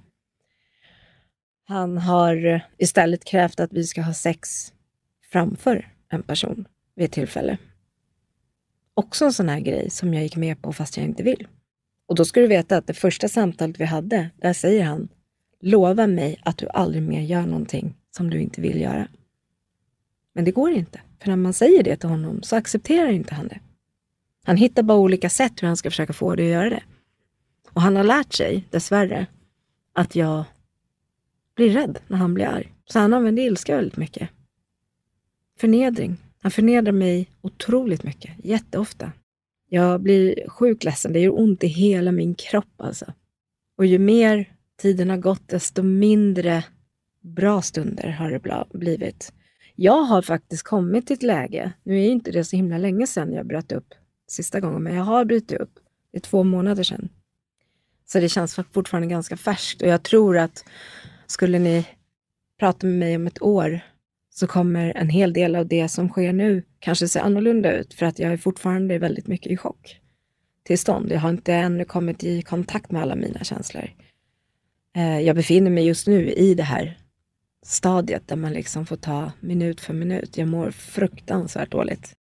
Han har istället krävt att vi ska ha sex framför en person vid ett tillfälle. Också en sån här grej som jag gick med på fast jag inte vill. Och då ska du veta att det första samtalet vi hade, där säger han: lova mig att du aldrig mer gör någonting som du inte vill göra. Men det går inte. För när man säger det till honom så accepterar inte han det. Han hittar bara olika sätt hur han ska försöka få det att göra det. Och han har lärt sig, dessvärre, att jag blir rädd när han blir arg. Så han använder ilska väldigt mycket. Förnedring. Han förnedrar mig otroligt mycket. Jätteofta. Jag blir sjukt ledsen. Det gör ont i hela min kropp alltså. Och ju mer tiden har gått, desto mindre bra stunder har det blivit. Jag har faktiskt kommit till ett läge. Nu är inte det så himla länge sedan jag bröt upp sista gången. Men jag har brutit upp. Det är två månader sedan. Så det känns fortfarande ganska färskt. Och jag tror att skulle ni prata med mig om ett år, så kommer en hel del av det som sker nu kanske se annorlunda ut. För att jag är fortfarande väldigt mycket i chock tillstånd. Jag har inte ännu kommit i kontakt med alla mina känslor. Jag befinner mig just nu i det här stadiet där man liksom får ta minut för minut. Jag mår fruktansvärt dåligt.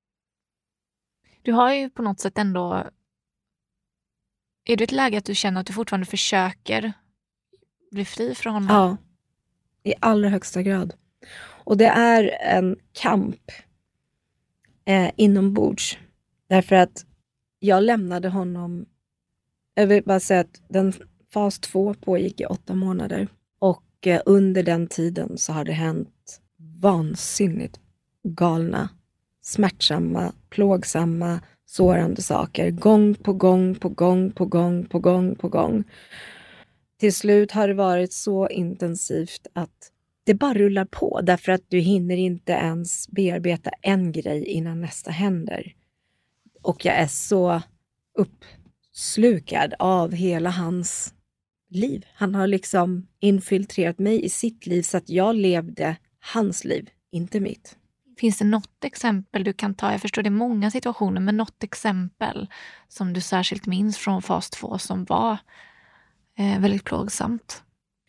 Du har ju på något sätt ändå... Är det ett läge att du känner att du fortfarande försöker bli fri från honom? Ja, i allra högsta grad. Och det är en kamp eh, inombords. Därför att jag lämnade honom... Jag vill bara säga att den fas två pågick i åtta månader. Och eh, under den tiden så har det hänt vansinnigt galna, smärtsamma, plågsamma, sårande saker. Gång på gång, på gång, på gång, på gång, på gång. Till slut har det varit så intensivt att det bara rullar på. Därför att du hinner inte ens bearbeta en grej innan nästa händer. Och jag är så uppslukad av hela hans liv. Han har liksom infiltrerat mig i sitt liv så att jag levde hans liv, inte mitt. Finns det något exempel du kan ta? Jag förstår det är många situationer, men något exempel som du särskilt minns från fas två som var eh, väldigt plågsamt?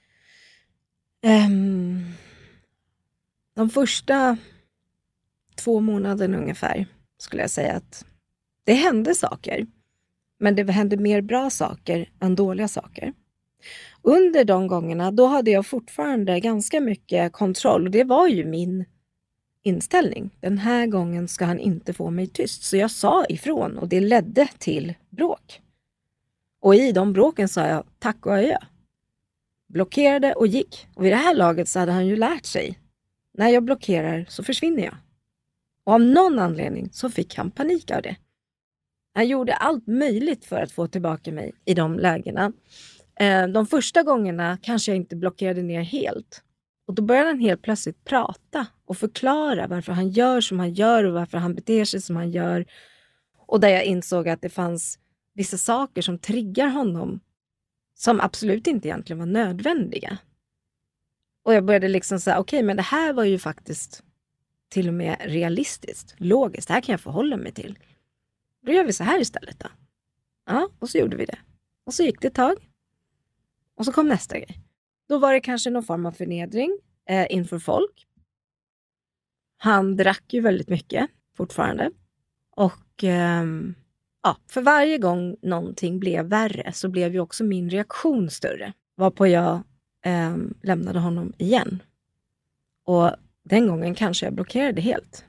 Um, de första två månaderna ungefär skulle jag säga att det hände saker. Men det hände mer bra saker än dåliga saker. Under de gångerna då hade jag fortfarande ganska mycket kontroll. Och det var ju min inställning. Den här gången ska han inte få mig tyst. Så jag sa ifrån och det ledde till bråk. Och i de bråken sa jag tack och adjö. Blockerade och gick. Och vid det här laget så hade han ju lärt sig. När jag blockerar så försvinner jag. Och av någon anledning så fick han panik av det. Han gjorde allt möjligt för att få tillbaka mig i de lägena. De första gångerna kanske jag inte blockerade ner helt. Och då började han helt plötsligt prata och förklara varför han gör som han gör och varför han beter sig som han gör. Och där jag insåg att det fanns vissa saker som triggar honom som absolut inte egentligen var nödvändiga. Och jag började liksom säga, okej, okay, men det här var ju faktiskt till och med realistiskt, logiskt. Det här kan jag förhålla mig till. Då gör vi så här istället då. Ja, och så gjorde vi det. Och så gick det ett tag. Och så kom nästa grej. Då var det kanske någon form av förnedring eh, inför folk. Han drack ju väldigt mycket fortfarande. Och eh, ja, för varje gång någonting blev värre så blev ju också min reaktion större. Varpå jag eh, lämnade honom igen. Och den gången kanske jag blockerade helt.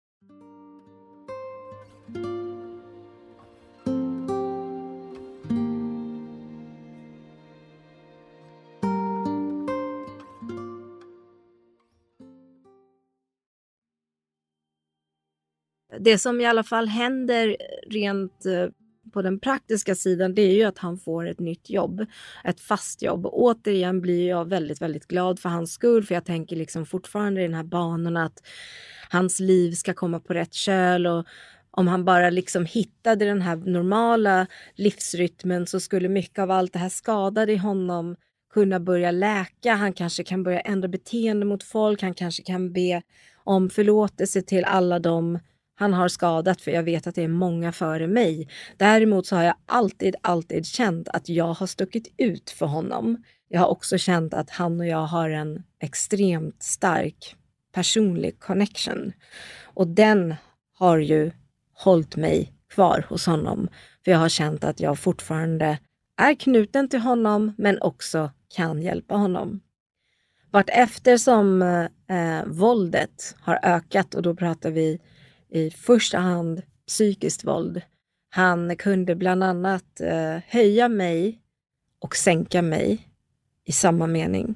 Det som i alla fall händer rent på den praktiska sidan, det är ju att han får ett nytt jobb, ett fast jobb. Och återigen blir jag väldigt, väldigt glad för hans skull, för jag tänker liksom fortfarande i den här banan att hans liv ska komma på rätt köl, och om han bara liksom hittade den här normala livsrytmen så skulle mycket av allt det här skadade i honom kunna börja läka. Han kanske kan börja ändra beteende mot folk, han kanske kan be om förlåtelse till alla de han har skadat, för jag vet att det är många före mig. Däremot så har jag alltid, alltid känt att jag har stuckit ut för honom. Jag har också känt att han och jag har en extremt stark personlig connection. Och den har ju hållit mig kvar hos honom. För jag har känt att jag fortfarande är knuten till honom, men också kan hjälpa honom. Vart efter som eh, våldet har ökat, och då pratar vi i första hand psykiskt våld. Han kunde bland annat eh, höja mig och sänka mig i samma mening.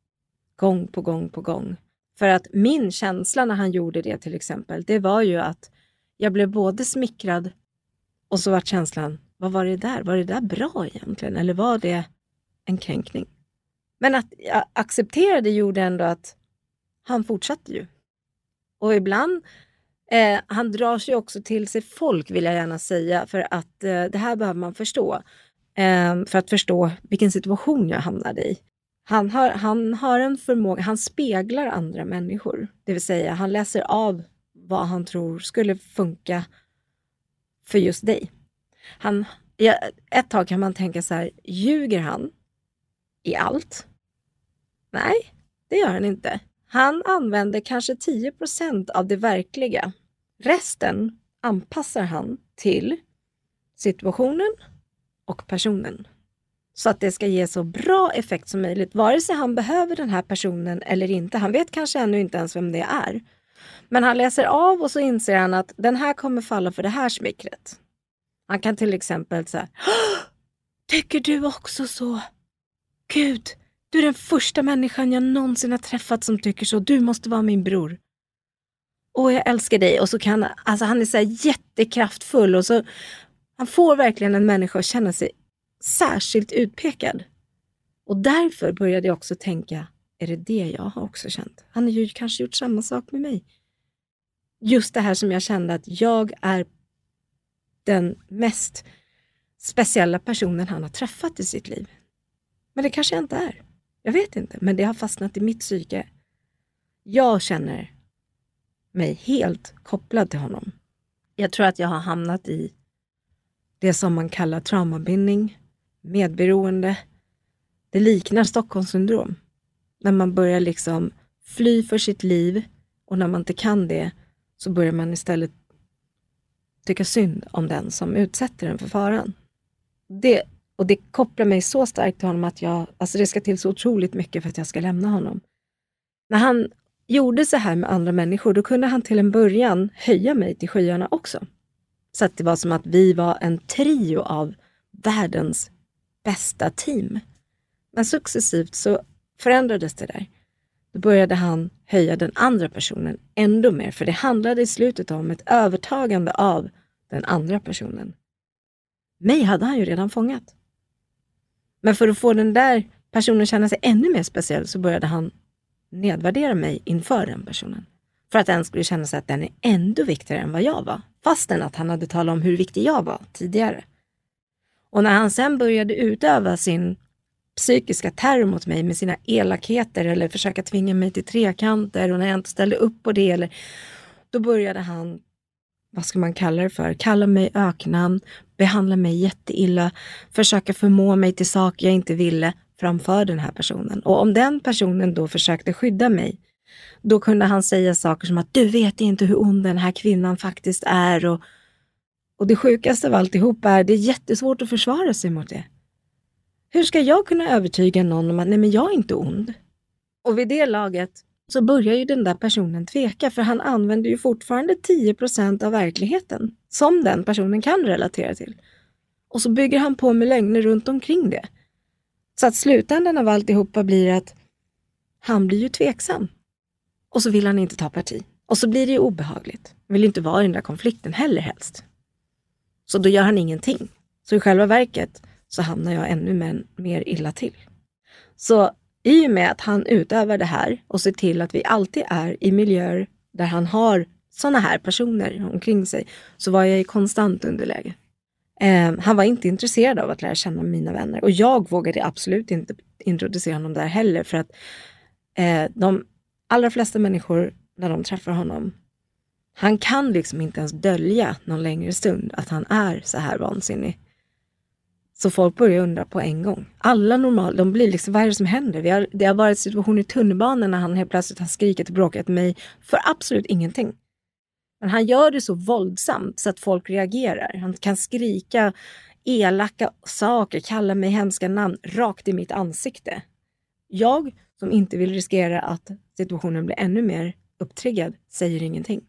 Gång på gång på gång. För att min känsla när han gjorde det till exempel, det var ju att jag blev både smickrad och så var känslan, vad var det där? Var det där bra egentligen? Eller var det en kränkning? Men att jag accepterade gjorde ändå att han fortsatte ju. Och ibland Eh, han drar sig också till sig folk, vill jag gärna säga, för att eh, det här behöver man förstå. Eh, för att förstå vilken situation jag hamnade i. Han har, han har en förmåga, han speglar andra människor. Det vill säga, han läser av vad han tror skulle funka för just dig. Han, ja, ett tag kan man tänka så här, ljuger han i allt? Nej, det gör han inte. Han använder kanske tio procent av det verkliga. Resten anpassar han till situationen och personen. Så att det ska ge så bra effekt som möjligt. Vare sig han behöver den här personen eller inte. Han vet kanske ännu inte ens vem det är. Men han läser av och så inser han att den här kommer falla för det här smickret. Han kan till exempel säga, tycker du också så? Gud! Du är den första människan jag någonsin har träffat som tycker så. Du måste vara min bror. Och jag älskar dig. Och så kan alltså han är så här jättekraftfull. Och så han får verkligen en människa att känna sig särskilt utpekad. Och därför började jag också tänka, är det det jag har också känt? Han har ju kanske gjort samma sak med mig. Just det här som jag kände att jag är den mest speciella personen han har träffat i sitt liv. Men det kanske jag inte är. Jag vet inte, men det har fastnat i mitt psyke. Jag känner mig helt kopplad till honom. Jag tror att jag har hamnat i det som man kallar traumabindning, medberoende. Det liknar Stockholmssyndrom. När man börjar liksom fly för sitt liv, och när man inte kan det så börjar man istället tycka synd om den som utsätter den för faran. Det Och det kopplar mig så starkt till honom att jag, alltså det ska till så otroligt mycket för att jag ska lämna honom. När han gjorde så här med andra människor, då kunde han till en början höja mig till skyarna också. Så att det var som att vi var en trio av världens bästa team. Men successivt så förändrades det där. Då började han höja den andra personen ändå mer, för det handlade i slutet om ett övertagande av den andra personen. Mig hade han ju redan fångat. Men för att få den där personen känna sig ännu mer speciell så började han nedvärdera mig inför den personen. För att den skulle känna sig att den är ändå viktigare än vad jag var. Fastän att han hade talat om hur viktig jag var tidigare. Och när han sen började utöva sin psykiska terror mot mig med sina elakheter eller försöka tvinga mig till trekanter, och när jag inte ställde upp på det, eller, då började han, vad ska man kalla det för, kalla mig öknamn, behandla mig jätteilla, försöka förmå mig till saker jag inte ville framför den här personen. Och om den personen då försökte skydda mig, då kunde han säga saker som att du vet inte hur ond den här kvinnan faktiskt är, och, och det sjukaste av alltihop är det är jättesvårt att försvara sig mot det. Hur ska jag kunna övertyga någon om att nej, men jag är inte ond? Och vid det laget så börjar ju den där personen tveka, för han använder ju fortfarande tio procent av verkligheten som den personen kan relatera till. Och så bygger han på med lögner runt omkring det. Så att slutändan av alltihopa blir att han blir ju tveksam. Och så vill han inte ta parti. Och så blir det ju obehagligt. Han vill inte vara i den där konflikten heller helst. Så då gör han ingenting. Så i själva verket så hamnar jag ännu mer, mer illa till. Så i och med att han utövar det här och ser till att vi alltid är i miljöer där han har såna här personer omkring sig, så var jag i konstant underläge. Eh, han var inte intresserad av att lära känna mina vänner. Och jag vågade absolut inte introducera honom där heller, för att eh, de allra flesta människor när de träffar honom, han kan liksom inte ens dölja någon längre stund att han är så här vansinnig. Så folk börjar undra på en gång. Alla normala, de blir liksom, vad är det som händer? Vi har, det har varit situation i tunnelbanan när han helt plötsligt har skrikit och bråkat med mig för absolut ingenting. Men han gör det så våldsamt så att folk reagerar. Han kan skrika elaka saker, kalla mig hemska namn rakt i mitt ansikte. Jag som inte vill riskera att situationen blir ännu mer upptriggad säger ingenting.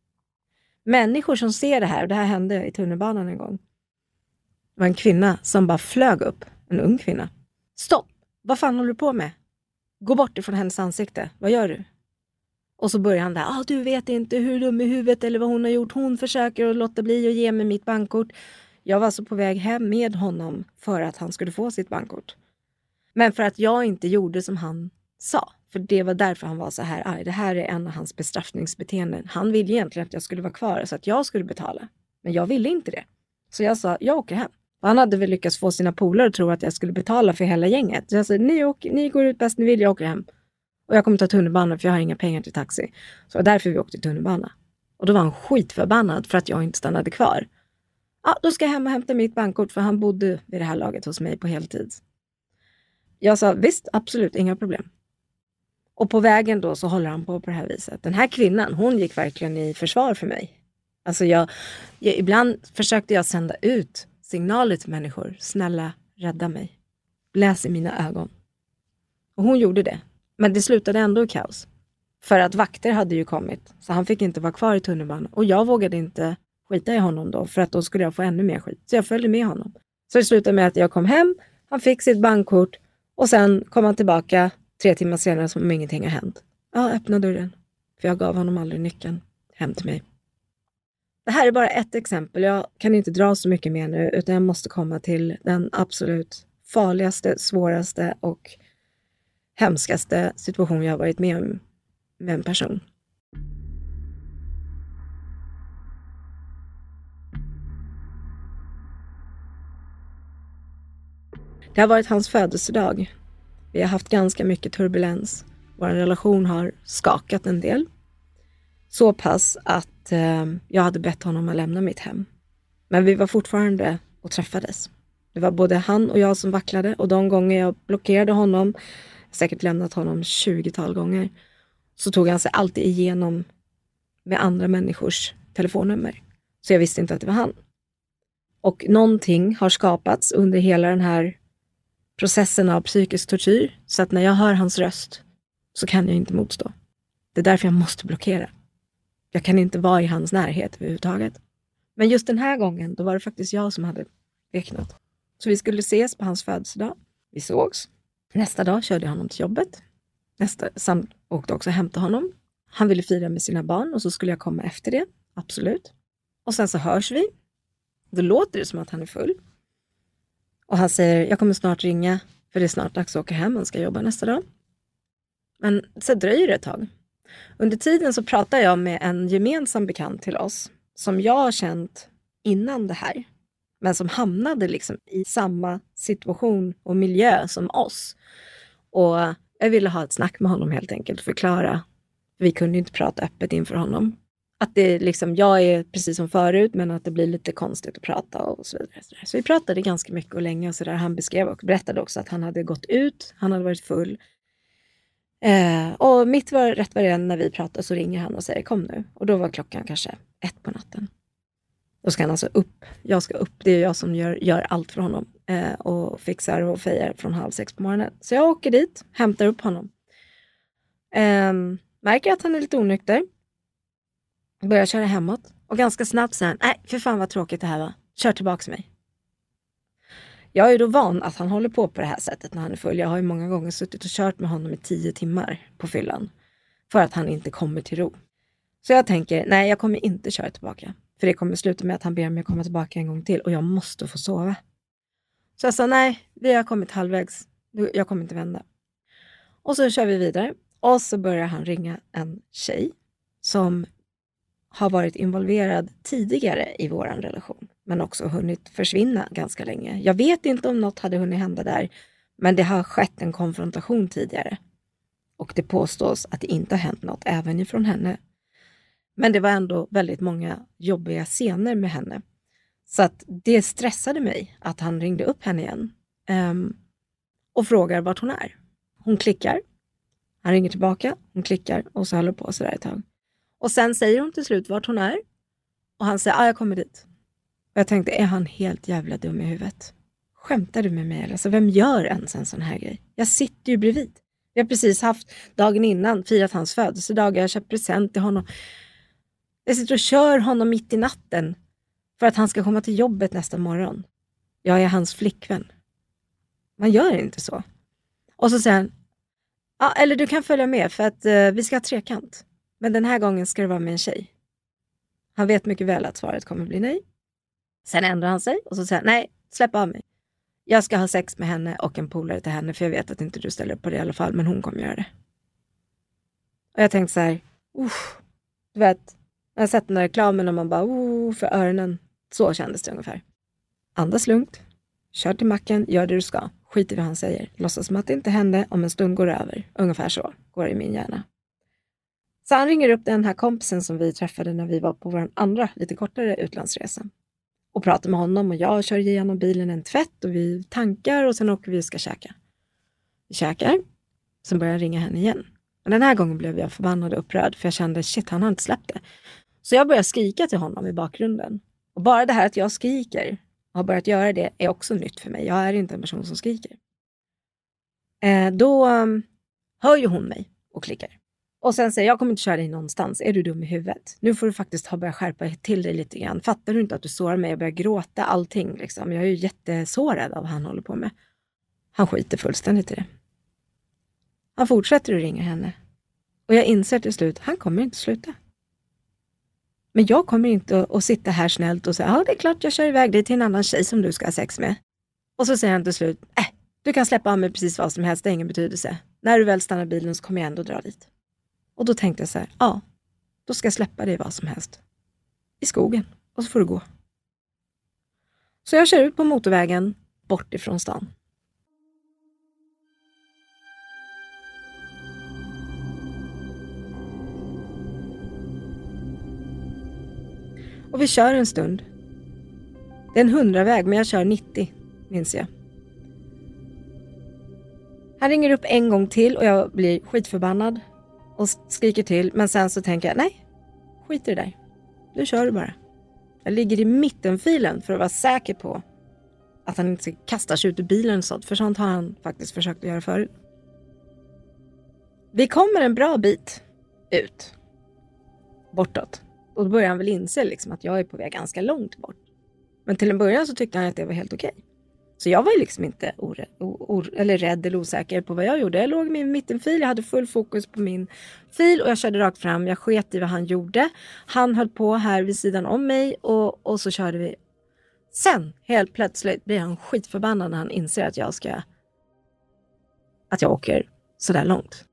Människor som ser det här, och det här hände i tunnelbanan en gång. Det var en kvinna som bara flög upp, en ung kvinna. Stopp, vad fan håller du på med? Gå bort ifrån hennes ansikte, vad gör du? Och så börjar han där, ah, du vet inte hur dum i huvudet eller vad hon har gjort. Hon försöker att låta bli att ge mig mitt bankkort. Jag var så på väg hem med honom för att han skulle få sitt bankkort. Men för att jag inte gjorde som han sa. För det var därför han var så här arg. Det här är en av hans bestraffningsbeteenden. Han ville egentligen att jag skulle vara kvar så att jag skulle betala. Men jag ville inte det. Så jag sa, jag åker hem. Och han hade väl lyckats få sina polare att tro att jag skulle betala för hela gänget. Så jag sa, ni, åker, ni går ut bäst ni vill, jag åker hem. Och jag kommer ta tunnelbanan för jag har inga pengar till taxi. Så därför vi åkte tunnelbana. Och då var han skitförbannad för att jag inte stannade kvar. Ja, då ska jag hem och hämta mitt bankkort, för han bodde vid det här laget hos mig på heltid. Jag sa, visst, absolut, inga problem. Och på vägen då så håller han på på det här viset. Den här kvinnan, hon gick verkligen i försvar för mig. Alltså jag, jag ibland försökte jag sända ut signaler till människor. Snälla, rädda mig. Läs i mina ögon. Och hon gjorde det. Men det slutade ändå i kaos. För att vakter hade ju kommit. Så han fick inte vara kvar i tunnelbanan. Och jag vågade inte skita i honom då. För att då skulle jag få ännu mer skit. Så jag följde med honom. Så det slutade med att jag kom hem. Han fick sitt bankkort. Och sen kom han tillbaka tre timmar senare som om ingenting har hänt. Ja, öppna dörren. För jag gav honom aldrig nyckeln hem till mig. Det här är bara ett exempel. Jag kan inte dra så mycket mer nu. Utan jag måste komma till den absolut farligaste, svåraste och hemskaste situation jag har varit med om med en person. Det har varit hans födelsedag. Vi har haft ganska mycket turbulens. Vår relation har skakat en del. Så pass att eh, jag hade bett honom att lämna mitt hem. Men vi var fortfarande och träffades. Det var både han och jag som vacklade. Och de gånger jag blockerade honom, säkert lämnat honom tjugotal gånger, så tog han sig alltid igenom med andra människors telefonnummer. Så jag visste inte att det var han. Och någonting har skapats under hela den här processen av psykisk tortyr. Så att när jag hör hans röst så kan jag inte motstå. Det är därför jag måste blockera. Jag kan inte vara i hans närhet överhuvudtaget. Men just den här gången, då var det faktiskt jag som hade räknat. Så vi skulle ses på hans födelsedag. Vi sågs. Nästa dag körde jag honom till jobbet. Nästa, samt åkte också hämta honom. Han ville fira med sina barn och så skulle jag komma efter det. Absolut. Och sen så hörs vi. Då låter det som att han är full. Och han säger, jag kommer snart ringa. För det är snart dags att åka hem. Han ska jobba nästa dag. Men så dröjer det ett tag. Under tiden så pratar jag med en gemensam bekant till oss. Som jag har känt innan det här. men som hamnade liksom i samma situation och miljö som oss. Och jag ville ha ett snack med honom helt enkelt och förklara. Vi kunde inte prata öppet inför honom. Att det liksom, jag är precis som förut, men att det blir lite konstigt att prata och så vidare. Så vi pratade ganska mycket och länge och så där. Han beskrev och berättade också att han hade gått ut, han hade varit full. Eh, och mitt var rätt vad det är när vi pratade så ringer han och säger kom nu. Och då var klockan kanske ett på natten. Då ska han alltså upp, jag ska upp, det är jag som gör, gör allt för honom. Eh, och fixar och fejar från halv sex på morgonen. Så jag åker dit, hämtar upp honom. Eh, märker att han är lite onykter. Börjar köra hemåt. Och ganska snabbt säger han, nej för fan vad tråkigt det här var. Kör tillbaka mig. Jag är ju då van att han håller på på det här sättet när han är full. Jag har ju många gånger suttit och kört med honom i tio timmar på fyllan. För att han inte kommer till ro. Så jag tänker, nej jag kommer inte köra tillbaka. För det kommer sluta med att han ber mig komma tillbaka en gång till. Och jag måste få sova. Så jag sa, nej vi har kommit halvvägs. Jag kommer inte vända. Och så kör vi vidare. Och så börjar han ringa en tjej. Som har varit involverad tidigare i våran relation. Men också hunnit försvinna ganska länge. Jag vet inte om något hade hunnit hända där. Men det har skett en konfrontation tidigare. Och det påstås att det inte har hänt något även ifrån henne. Men det var ändå väldigt många jobbiga scener med henne. Så att det stressade mig att han ringde upp henne igen. Um, och frågar vart hon är. Hon klickar. Han ringer tillbaka. Hon klickar. Och så håller på sådär ett tag. Och sen säger hon till slut vart hon är. Och han säger, ja ah, jag kommer dit. Och jag tänkte, är han helt jävla dum i huvudet? Skämtar du med mig? Alltså, vem gör ens en sån här grej? Jag sitter ju bredvid. Vi har precis haft dagen innan firat hans födelsedag. Jag har köpt present till honom. Jag sitter och kör honom mitt i natten. För att han ska komma till jobbet nästa morgon. Jag är hans flickvän. Man gör inte så. Och så säger han, ja ah, eller du kan följa med för att uh, vi ska ha trekant. Men den här gången ska det vara med en tjej. Han vet mycket väl att svaret kommer bli nej. Sen ändrar han sig och så säger han, nej, släpp av mig. Jag ska ha sex med henne och en polare till henne. För jag vet att inte du ställer upp på det i alla fall. Men hon kommer göra det. Och jag tänkte så här, usch, du vet. Jag har sett den där reklamen och man bara, oh, för öronen. Så kändes det ungefär. Andas lugnt. Kör till macken, gör det du ska. Skit i vad han säger. Låtsas som att det inte hände om en stund går över. Ungefär så går det i min hjärna. Så han ringer upp den här kompisen som vi träffade när vi var på vår andra lite kortare utlandsresa. Och pratar med honom och jag kör igenom bilen en tvätt och vi tankar och sen åker vi och ska käka. Vi käkar, sen börjar jag ringa henne igen. Men den här gången blev jag förbannad och upprörd för jag kände shit, han har inte släppt det. Så jag börjar skrika till honom i bakgrunden. Och bara det här att jag skriker och har börjat göra det är också nytt för mig. Jag är inte en person som skriker. Eh, då um, hör ju hon mig och klickar. Och sen säger jag kommer inte köra dig någonstans. Är du dum i huvudet? Nu får du faktiskt ha börjat skärpa till dig lite grann. Fattar du inte att du sårar mig och börjar gråta allting liksom? Jag är ju jättesårad av vad han håller på med. Han skiter fullständigt i det. Han fortsätter att ringa henne. Och jag inser till slut, han kommer inte sluta. Men jag kommer inte att sitta här snällt och säga, ja det är klart jag kör iväg dig till en annan tjej som du ska ha sex med. Och så säger han till slut, äh, du kan släppa av mig precis vad som helst, det har ingen betydelse. När du väl stannar bilen så kommer jag ändå dra dit. Och då tänkte jag så här, ja, då ska jag släppa dig vad som helst. I skogen, och så får du gå. Så jag kör ut på motorvägen, bort ifrån stan. Och vi kör en stund. Det är en hundraväg, men jag kör nittio, minns jag. Han ringer upp en gång till och jag blir skitförbannad. Och skriker till, men sen så tänker jag, nej, skit i det där. Nu kör du bara. Jag ligger i mittenfilen för att vara säker på att han inte ska kasta sig ut ur bilen och sånt. För sånt har han faktiskt försökt att göra förut. Vi kommer en bra bit ut. Bortåt. Och då börjar han väl inse liksom att jag är på väg ganska långt bort. Men till en början så tyckte han att det var helt okej. Så jag var ju liksom inte or- or- eller rädd eller osäker på vad jag gjorde. Jag låg i min mittenfil, jag hade full fokus på min fil och jag körde rakt fram. Jag sket i vad han gjorde. Han höll på här vid sidan om mig och, och så körde vi. Sen, helt plötsligt, blir han skitförbannad när han inser att jag ska att jag åker så där långt.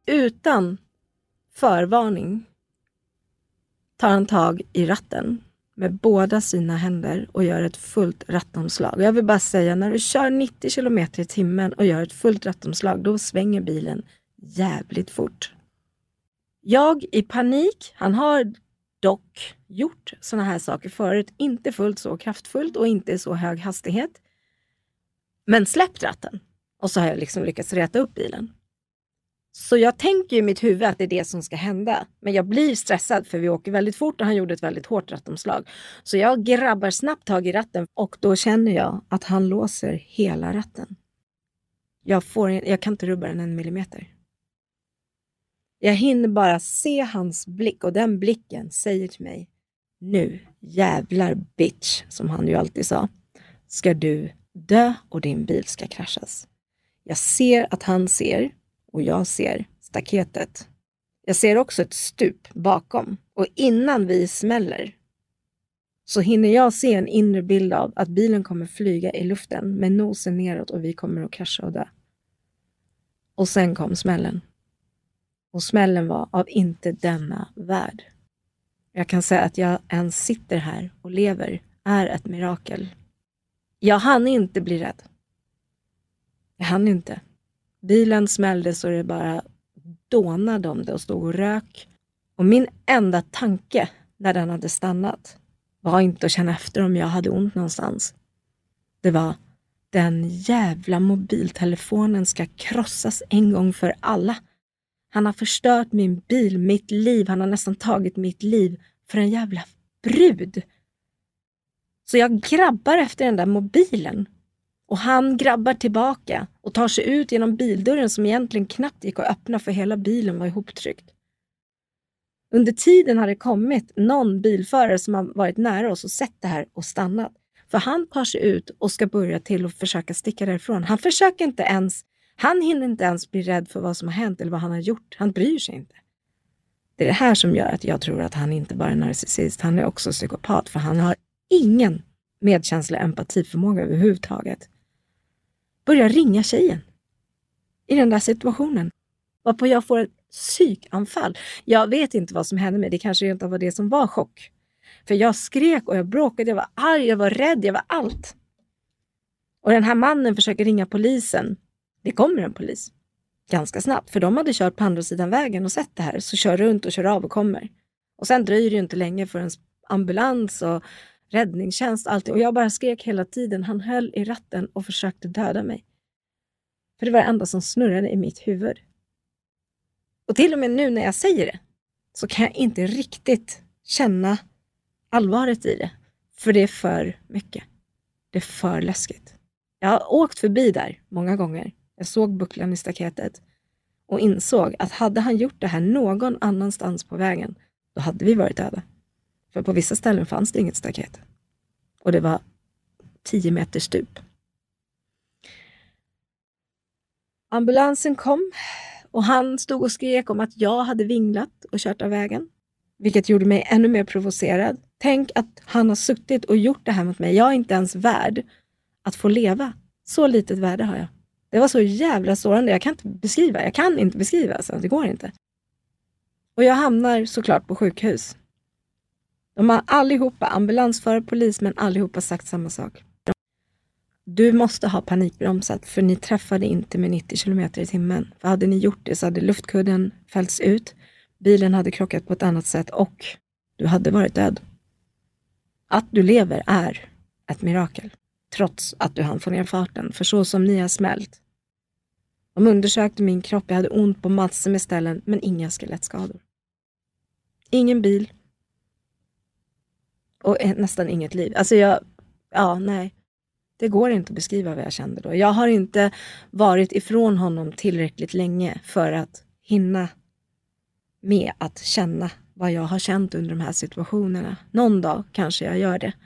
Utan förvarning tar han tag i ratten med båda sina händer och gör ett fullt rattomslag. Jag vill bara säga, när du kör nittio kilometer i timmen och gör ett fullt rattomslag, då svänger bilen jävligt fort. Jag i panik, han har dock gjort såna här saker förut, inte fullt så kraftfullt och inte i så hög hastighet. Men släppt ratten. Och så har jag liksom lyckats räta upp bilen. Så jag tänker i mitt huvud att det är det som ska hända. Men jag blir stressad för vi åker väldigt fort och han gjorde ett väldigt hårt rattomslag. Så jag grabbar snabbt tag i ratten och då känner jag att han låser hela ratten. Jag, får, jag kan inte rubba den en millimeter. Jag hinner bara se hans blick och den blicken säger till mig: nu jävlar bitch, som han ju alltid sa, ska du dö och din bil ska kraschas. Jag ser att han ser och jag ser staketet. Jag ser också ett stup bakom och innan vi smäller så hinner jag se en inre bild av att bilen kommer flyga i luften med nosen neråt och vi kommer att krascha och dö. Och sen kom smällen. Och smällen var av inte denna värld. Jag kan säga att jag ens sitter här och lever är ett mirakel. Jag hann inte bli rädd. Jag hann inte. Bilen smällde så det bara dånade om det och stod och rök. Och min enda tanke när den hade stannat var inte att känna efter om jag hade ont någonstans. Det var: den jävla mobiltelefonen ska krossas en gång för alla. Han har förstört min bil, mitt liv. Han har nästan tagit mitt liv för en jävla brud. Så jag grabbar efter den där mobilen. Och han grabbar tillbaka och tar sig ut genom bildörren som egentligen knappt gick att öppna för hela bilen var ihoptryckt. Under tiden har det kommit någon bilförare som har varit nära oss och sett det här och stannat. För han tar sig ut och ska börja till att försöka sticka därifrån. Han försöker inte ens, han hinner inte ens bli rädd för vad som har hänt eller vad han har gjort. Han bryr sig inte. Det är det här som gör att jag tror att han inte bara är narcissist, han är också psykopat. För han har ingen medkänsla, empatiförmåga överhuvudtaget. Börjar ringa tjejen i den där situationen. Varpå jag får ett psykanfall. Jag vet inte vad som hände med det. Kanske inte var det som var chock. För jag skrek och jag bråkade. Jag var arg, jag var rädd, jag var allt. Och den här mannen försöker ringa polisen. Det kommer en polis. Ganska snabbt. För de hade kört på andra sidan vägen och sett det här. Så kör runt och kör av och kommer. Och sen dröjer det ju inte länge för en ambulans och räddningstjänst. Alltid. Och jag bara skrek hela tiden. Han höll i ratten och försökte döda mig. För det var det enda som snurrade i mitt huvud. Och till och med nu när jag säger det så kan jag inte riktigt känna allvaret i det. För det är för mycket. Det är för läskigt. Jag har åkt förbi där många gånger. Jag såg bucklan i staketet och insåg att hade han gjort det här någon annanstans på vägen, då hade vi varit döda. För på vissa ställen fanns det inget staket. Och det var tio meter stup. Ambulansen kom och han stod och skrek om att jag hade vinglat och kört av vägen. Vilket gjorde mig ännu mer provocerad. Tänk att han har suttit och gjort det här mot mig. Jag är inte ens värd att få leva. Så litet värde har jag. Det var så jävla sårande. Jag kan inte beskriva. Jag kan inte beskriva. Alltså. Det går inte. Och jag hamnar såklart på sjukhus. De har allihopa, ambulansförare, polismän, allihopa sagt samma sak. Du måste ha panikbromsat för ni träffade inte med nittio kilometer i timmen. För hade ni gjort det så hade luftkudden fällts ut. Bilen hade krockat på ett annat sätt och du hade varit död. Att du lever är ett mirakel. Trots att du hann få ner farten. För så som ni har smält. De undersökte min kropp. Jag hade ont på massor med ställen men inga skelettskador. Ingen bil. Och nästan inget liv. Alltså jag, ja nej. Det går inte att beskriva vad jag kände då. Jag har inte varit ifrån honom tillräckligt länge för att hinna med att känna vad jag har känt under de här situationerna. Någon dag kanske jag gör det.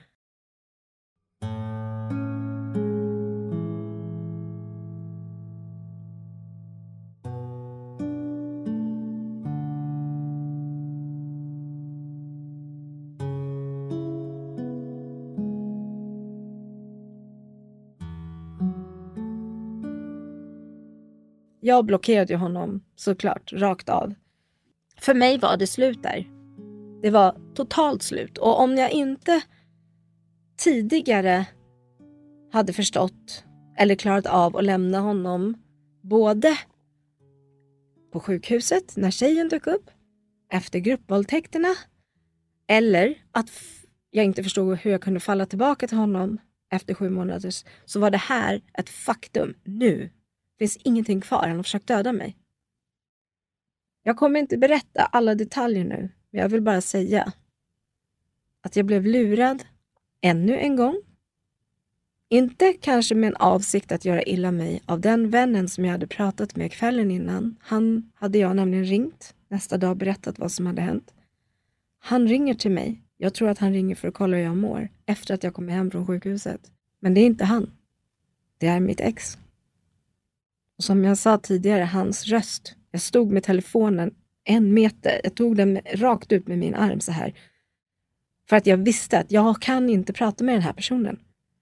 Jag blockerade ju honom såklart, rakt av. För mig var det slut där. Det var totalt slut. Och om jag inte tidigare hade förstått eller klarat av att lämna honom både på sjukhuset när tjejen dök upp, efter gruppvåldtäkterna, eller att f- jag inte förstod hur jag kunde falla tillbaka till honom efter sju månaders, så var det här ett faktum. Nu finns ingenting kvar. Han har försökt döda mig. Jag kommer inte berätta alla detaljer nu, men jag vill bara säga att jag blev lurad ännu en gång. Inte kanske med en avsikt att göra illa mig av den vännen som jag hade pratat med kvällen innan. Han hade jag nämligen ringt nästa dag och berättat vad som hade hänt. Han ringer till mig. Jag tror att han ringer för att kolla hur jag mår efter att jag kommer hem från sjukhuset. Men det är inte han. Det är mitt ex. Och som jag sa tidigare, hans röst. Jag stod med telefonen en meter. Jag tog den rakt ut med min arm så här. För att jag visste att jag kan inte prata med den här personen.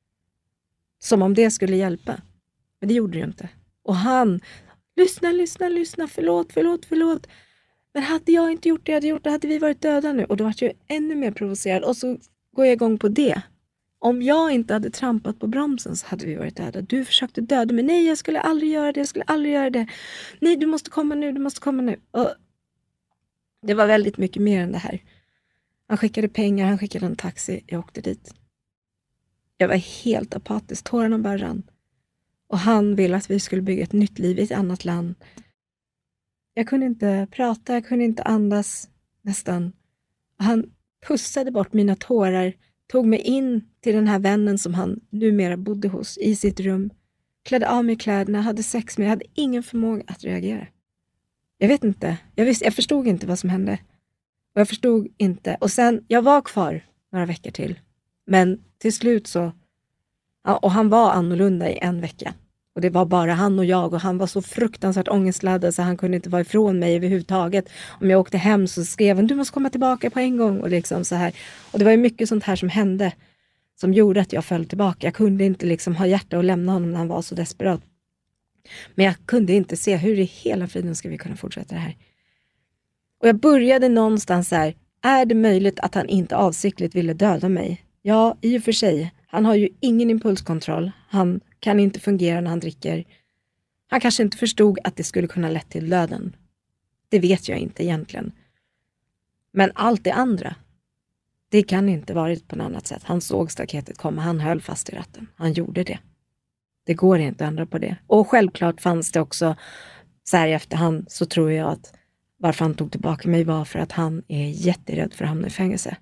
Som om det skulle hjälpa. Men det gjorde det ju inte. Och han, lyssna, lyssna, lyssna, förlåt, förlåt, förlåt. Men hade jag inte gjort det jag hade gjort, då hade vi varit döda nu. Och då var jag ännu mer provocerad. Och så går jag igång på det. Om jag inte hade trampat på bromsen så hade vi varit döda. Du försökte döda mig. Nej, jag skulle aldrig göra det. Jag skulle aldrig göra det. Nej, du måste komma nu. Du måste komma nu. Och det var väldigt mycket mer än det här. Han skickade pengar. Han skickade en taxi. Jag åkte dit. Jag var helt apatisk. Tårarna bara rann. Och han ville att vi skulle bygga ett nytt liv i ett annat land. Jag kunde inte prata. Jag kunde inte andas nästan. Han pussade bort mina tårar. Tog mig in till den här vännen som han numera bodde hos i sitt rum. Klädde av mig kläderna, hade sex med. Jag hade ingen förmåga att reagera. Jag vet inte. Jag, visste, jag förstod inte vad som hände. Och jag förstod inte. Och sen, jag var kvar några veckor till. Men till slut så... Ja, och han var annorlunda i en vecka. Och det var bara han och jag. Och han var så fruktansvärt ångestladdad så han kunde inte vara ifrån mig överhuvudtaget. Om jag åkte hem så skrev han, du måste komma tillbaka på en gång. Och liksom så här. Och det var ju mycket sånt här som hände. Som gjorde att jag föll tillbaka. Jag kunde inte liksom ha hjärta och lämna honom när han var så desperat. Men jag kunde inte se hur i hela friden ska vi kunna fortsätta det här. Och jag började någonstans så här. Är det möjligt att han inte avsiktligt ville döda mig? Ja, i och för sig. Han har ju ingen impulskontroll. Han kan inte fungera när han dricker. Han kanske inte förstod att det skulle kunna lett till döden. Det vet jag inte egentligen. Men allt det andra, det kan inte varit på något annat sätt. Han såg staketet komma, han höll fast i ratten. Han gjorde det. Det går inte att ändra på det. Och självklart fanns det också, så här i efterhand så tror jag att varför han tog tillbaka mig var för att han är jätterädd för att hamna i fängelse.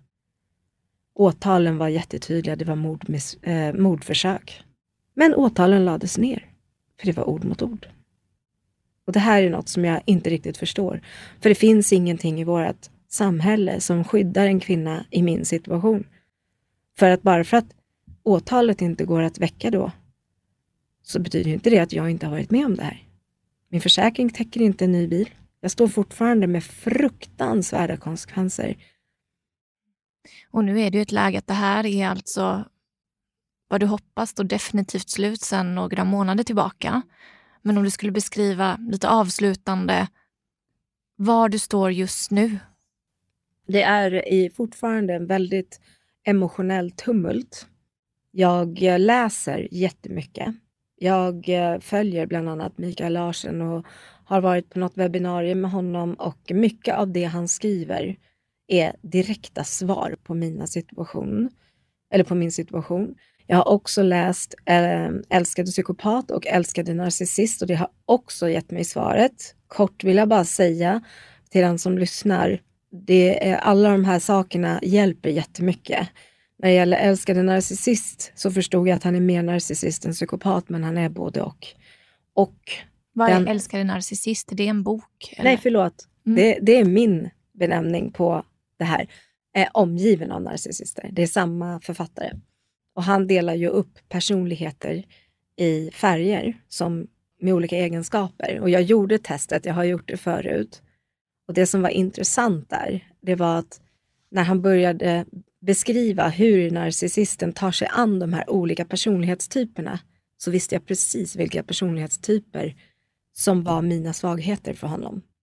Åtalen var jättetydliga, det var mord, eh, mordförsök. Men åtalen lades ner, för det var ord mot ord. Och det här är något som jag inte riktigt förstår. För det finns ingenting i vårt samhälle som skyddar en kvinna i min situation. För att bara för att åtalet inte går att väcka då, så betyder inte det att jag inte har varit med om det här. Min försäkring täcker inte en ny bil. Jag står fortfarande med fruktansvärda konsekvenser. Och nu är det ju ett läge att det här är alltså vad du hoppas då definitivt slut sedan några månader tillbaka. Men om du skulle beskriva lite avslutande var du står just nu. Det är i fortfarande en väldigt emotionell tumult. Jag läser jättemycket. Jag följer bland annat Mikael Larsen och har varit på något webbinarium med honom, och mycket av det han skriver är direkta svar på mina situation, eller på min situation. Jag har också läst äh, Älskade psykopat och Älskade narcissist, och det har också gett mig svaret. Kort vill jag bara säga till den som lyssnar, det är, alla de här sakerna hjälper jättemycket. När det gäller Älskade narcissist så förstod jag att han är mer narcissist än psykopat, men han är både och. och Vad är den... Älskade narcissist? Är det en bok? Eller? Nej, förlåt. Mm. Det, det är min benämning på det här. Är omgiven av narcissister. Det är samma författare. Och han delar ju upp personligheter i färger som med olika egenskaper. Och jag gjorde testet, jag har gjort det förut. Och det som var intressant där, det var att när han började beskriva hur narcissisten tar sig an de här olika personlighetstyperna, så visste jag precis vilka personlighetstyper som var mina svagheter för honom.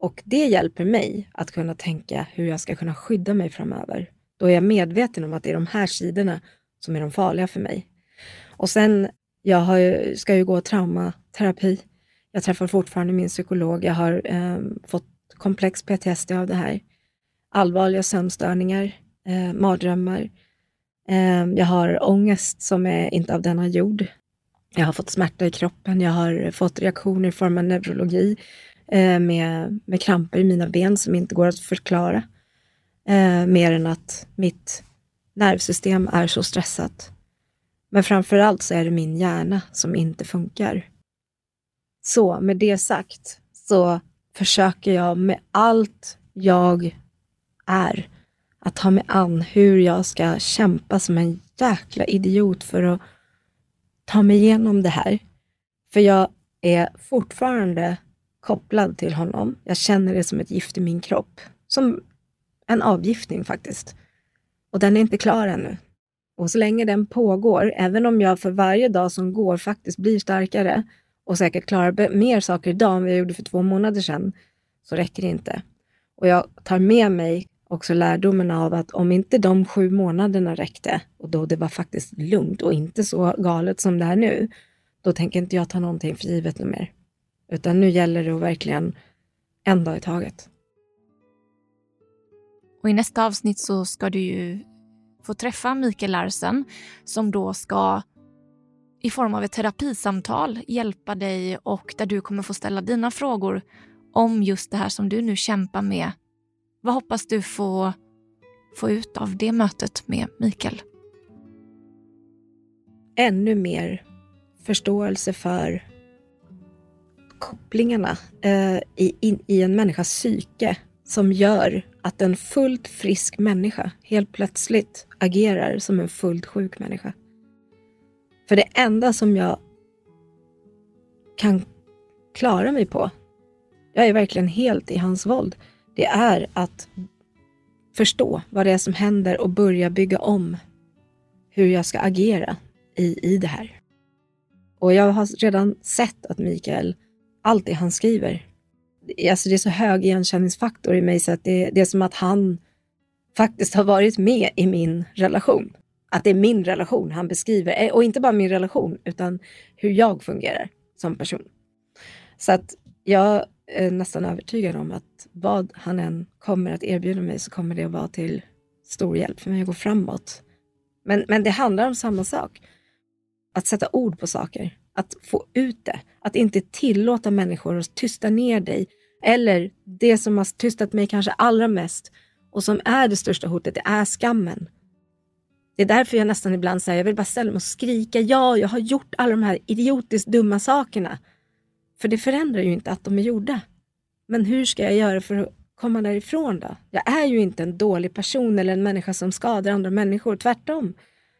Och det hjälper mig att kunna tänka hur jag ska kunna skydda mig framöver. Då är jag medveten om att det är de här sidorna som är de farliga för mig. Och sen, jag har ju, ska ju gå traumaterapi. Jag träffar fortfarande min psykolog. Jag har eh, fått komplex P T S D av det här. Allvarliga sömnstörningar, eh, mardrömmar. Eh, jag har ångest som är inte av denna jord. Jag har fått smärta i kroppen. Jag har fått reaktioner i form av neurologi. Eh, med, med kramper i mina ben som inte går att förklara. Eh, mer än att mitt nervsystem är så stressat. Men framförallt så är det min hjärna som inte funkar. Så med det sagt så försöker jag med allt jag är att ta mig an hur jag ska kämpa som en jäkla idiot för att ta mig igenom det här. För jag är fortfarande kopplad till honom. Jag känner det som ett gift i min kropp. Som en avgiftning faktiskt. Och den är inte klar ännu. Och så länge den pågår, även om jag för varje dag som går faktiskt blir starkare och säkert klarar mer saker idag än vi gjorde för två månader sedan, så räcker det inte. Och jag tar med mig också lärdomen av att om inte de sju månaderna räckte, och då det var faktiskt lugnt och inte så galet som det är nu, då tänker inte jag ta någonting för givet mer. Utan nu gäller det att verkligen en dag i taget. Och i nästa avsnitt så ska du ju få träffa Mikael Larsen som då ska i form av ett terapisamtal hjälpa dig och där du kommer få ställa dina frågor om just det här som du nu kämpar med. Vad hoppas du få, få ut av det mötet med Mikael? Ännu mer förståelse för kopplingarna eh, i, in, i en människas psyke som gör att en fullt frisk människa helt plötsligt agerar som en fullt sjuk människa. För det enda som jag kan klara mig på, jag är verkligen helt i hans våld, det är att förstå vad det är som händer och börja bygga om hur jag ska agera i, i det här. Och jag har redan sett att Mikael, allt det han skriver, alltså det är så hög igenkänningsfaktor i mig så att det, det är som att han faktiskt har varit med i min relation. Att det är min relation han beskriver. Och inte bara min relation utan hur jag fungerar som person. Så att jag är nästan övertygad om att vad han än kommer att erbjuda mig så kommer det att vara till stor hjälp för mig att gå framåt. Men, men det handlar om samma sak. Att sätta ord på saker. Att få ut det. Att inte tillåta människor att tysta ner dig. Eller det som har tystat mig kanske allra mest. Och som är det största hotet. Det är skammen. Det är därför jag nästan ibland säger. Jag vill bara ställa mig och skrika. Ja, jag har gjort alla de här idiotiskt dumma sakerna. För det förändrar ju inte att de är gjorda. Men hur ska jag göra för att komma därifrån då? Jag är ju inte en dålig person. Eller en människa som skadar andra människor. Tvärtom.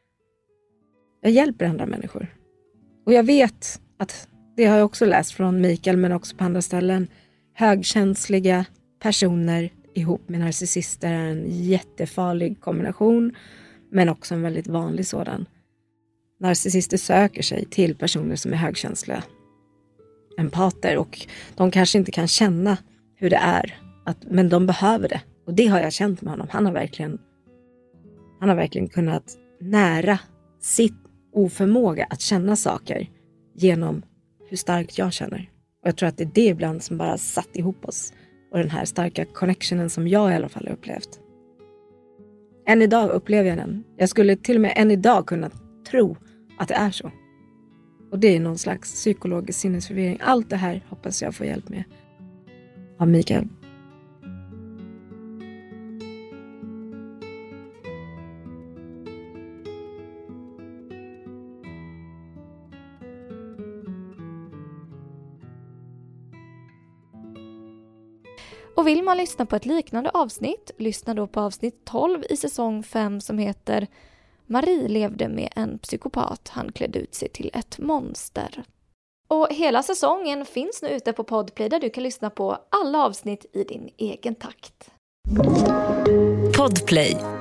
Jag hjälper andra människor. Och jag vet att, det har jag också läst från Mikael men också på andra ställen, högkänsliga personer ihop med narcissister är en jättefarlig kombination, men också en väldigt vanlig sådan. Narcissister söker sig till personer som är högkänsliga empater och de kanske inte kan känna hur det är, att, men de behöver det. Och det har jag känt med honom. Han har verkligen, han har verkligen kunnat nära sitt oförmåga att känna saker genom hur starkt jag känner. Och jag tror att det är det ibland som bara satt ihop oss. Och den här starka connectionen som jag i alla fall har upplevt. Än idag upplever jag den. Jag skulle till och med än idag kunna tro att det är så. Och det är någon slags psykologisk sinnesförvirring. Allt det här hoppas jag får hjälp med av Mikael. Och vill man lyssna på ett liknande avsnitt, lyssna då på avsnitt tolv i säsong fem som heter Marie levde med en psykopat, han klädde ut sig till ett monster. Och hela säsongen finns nu ute på Podplay där du kan lyssna på alla avsnitt i din egen takt. Podplay.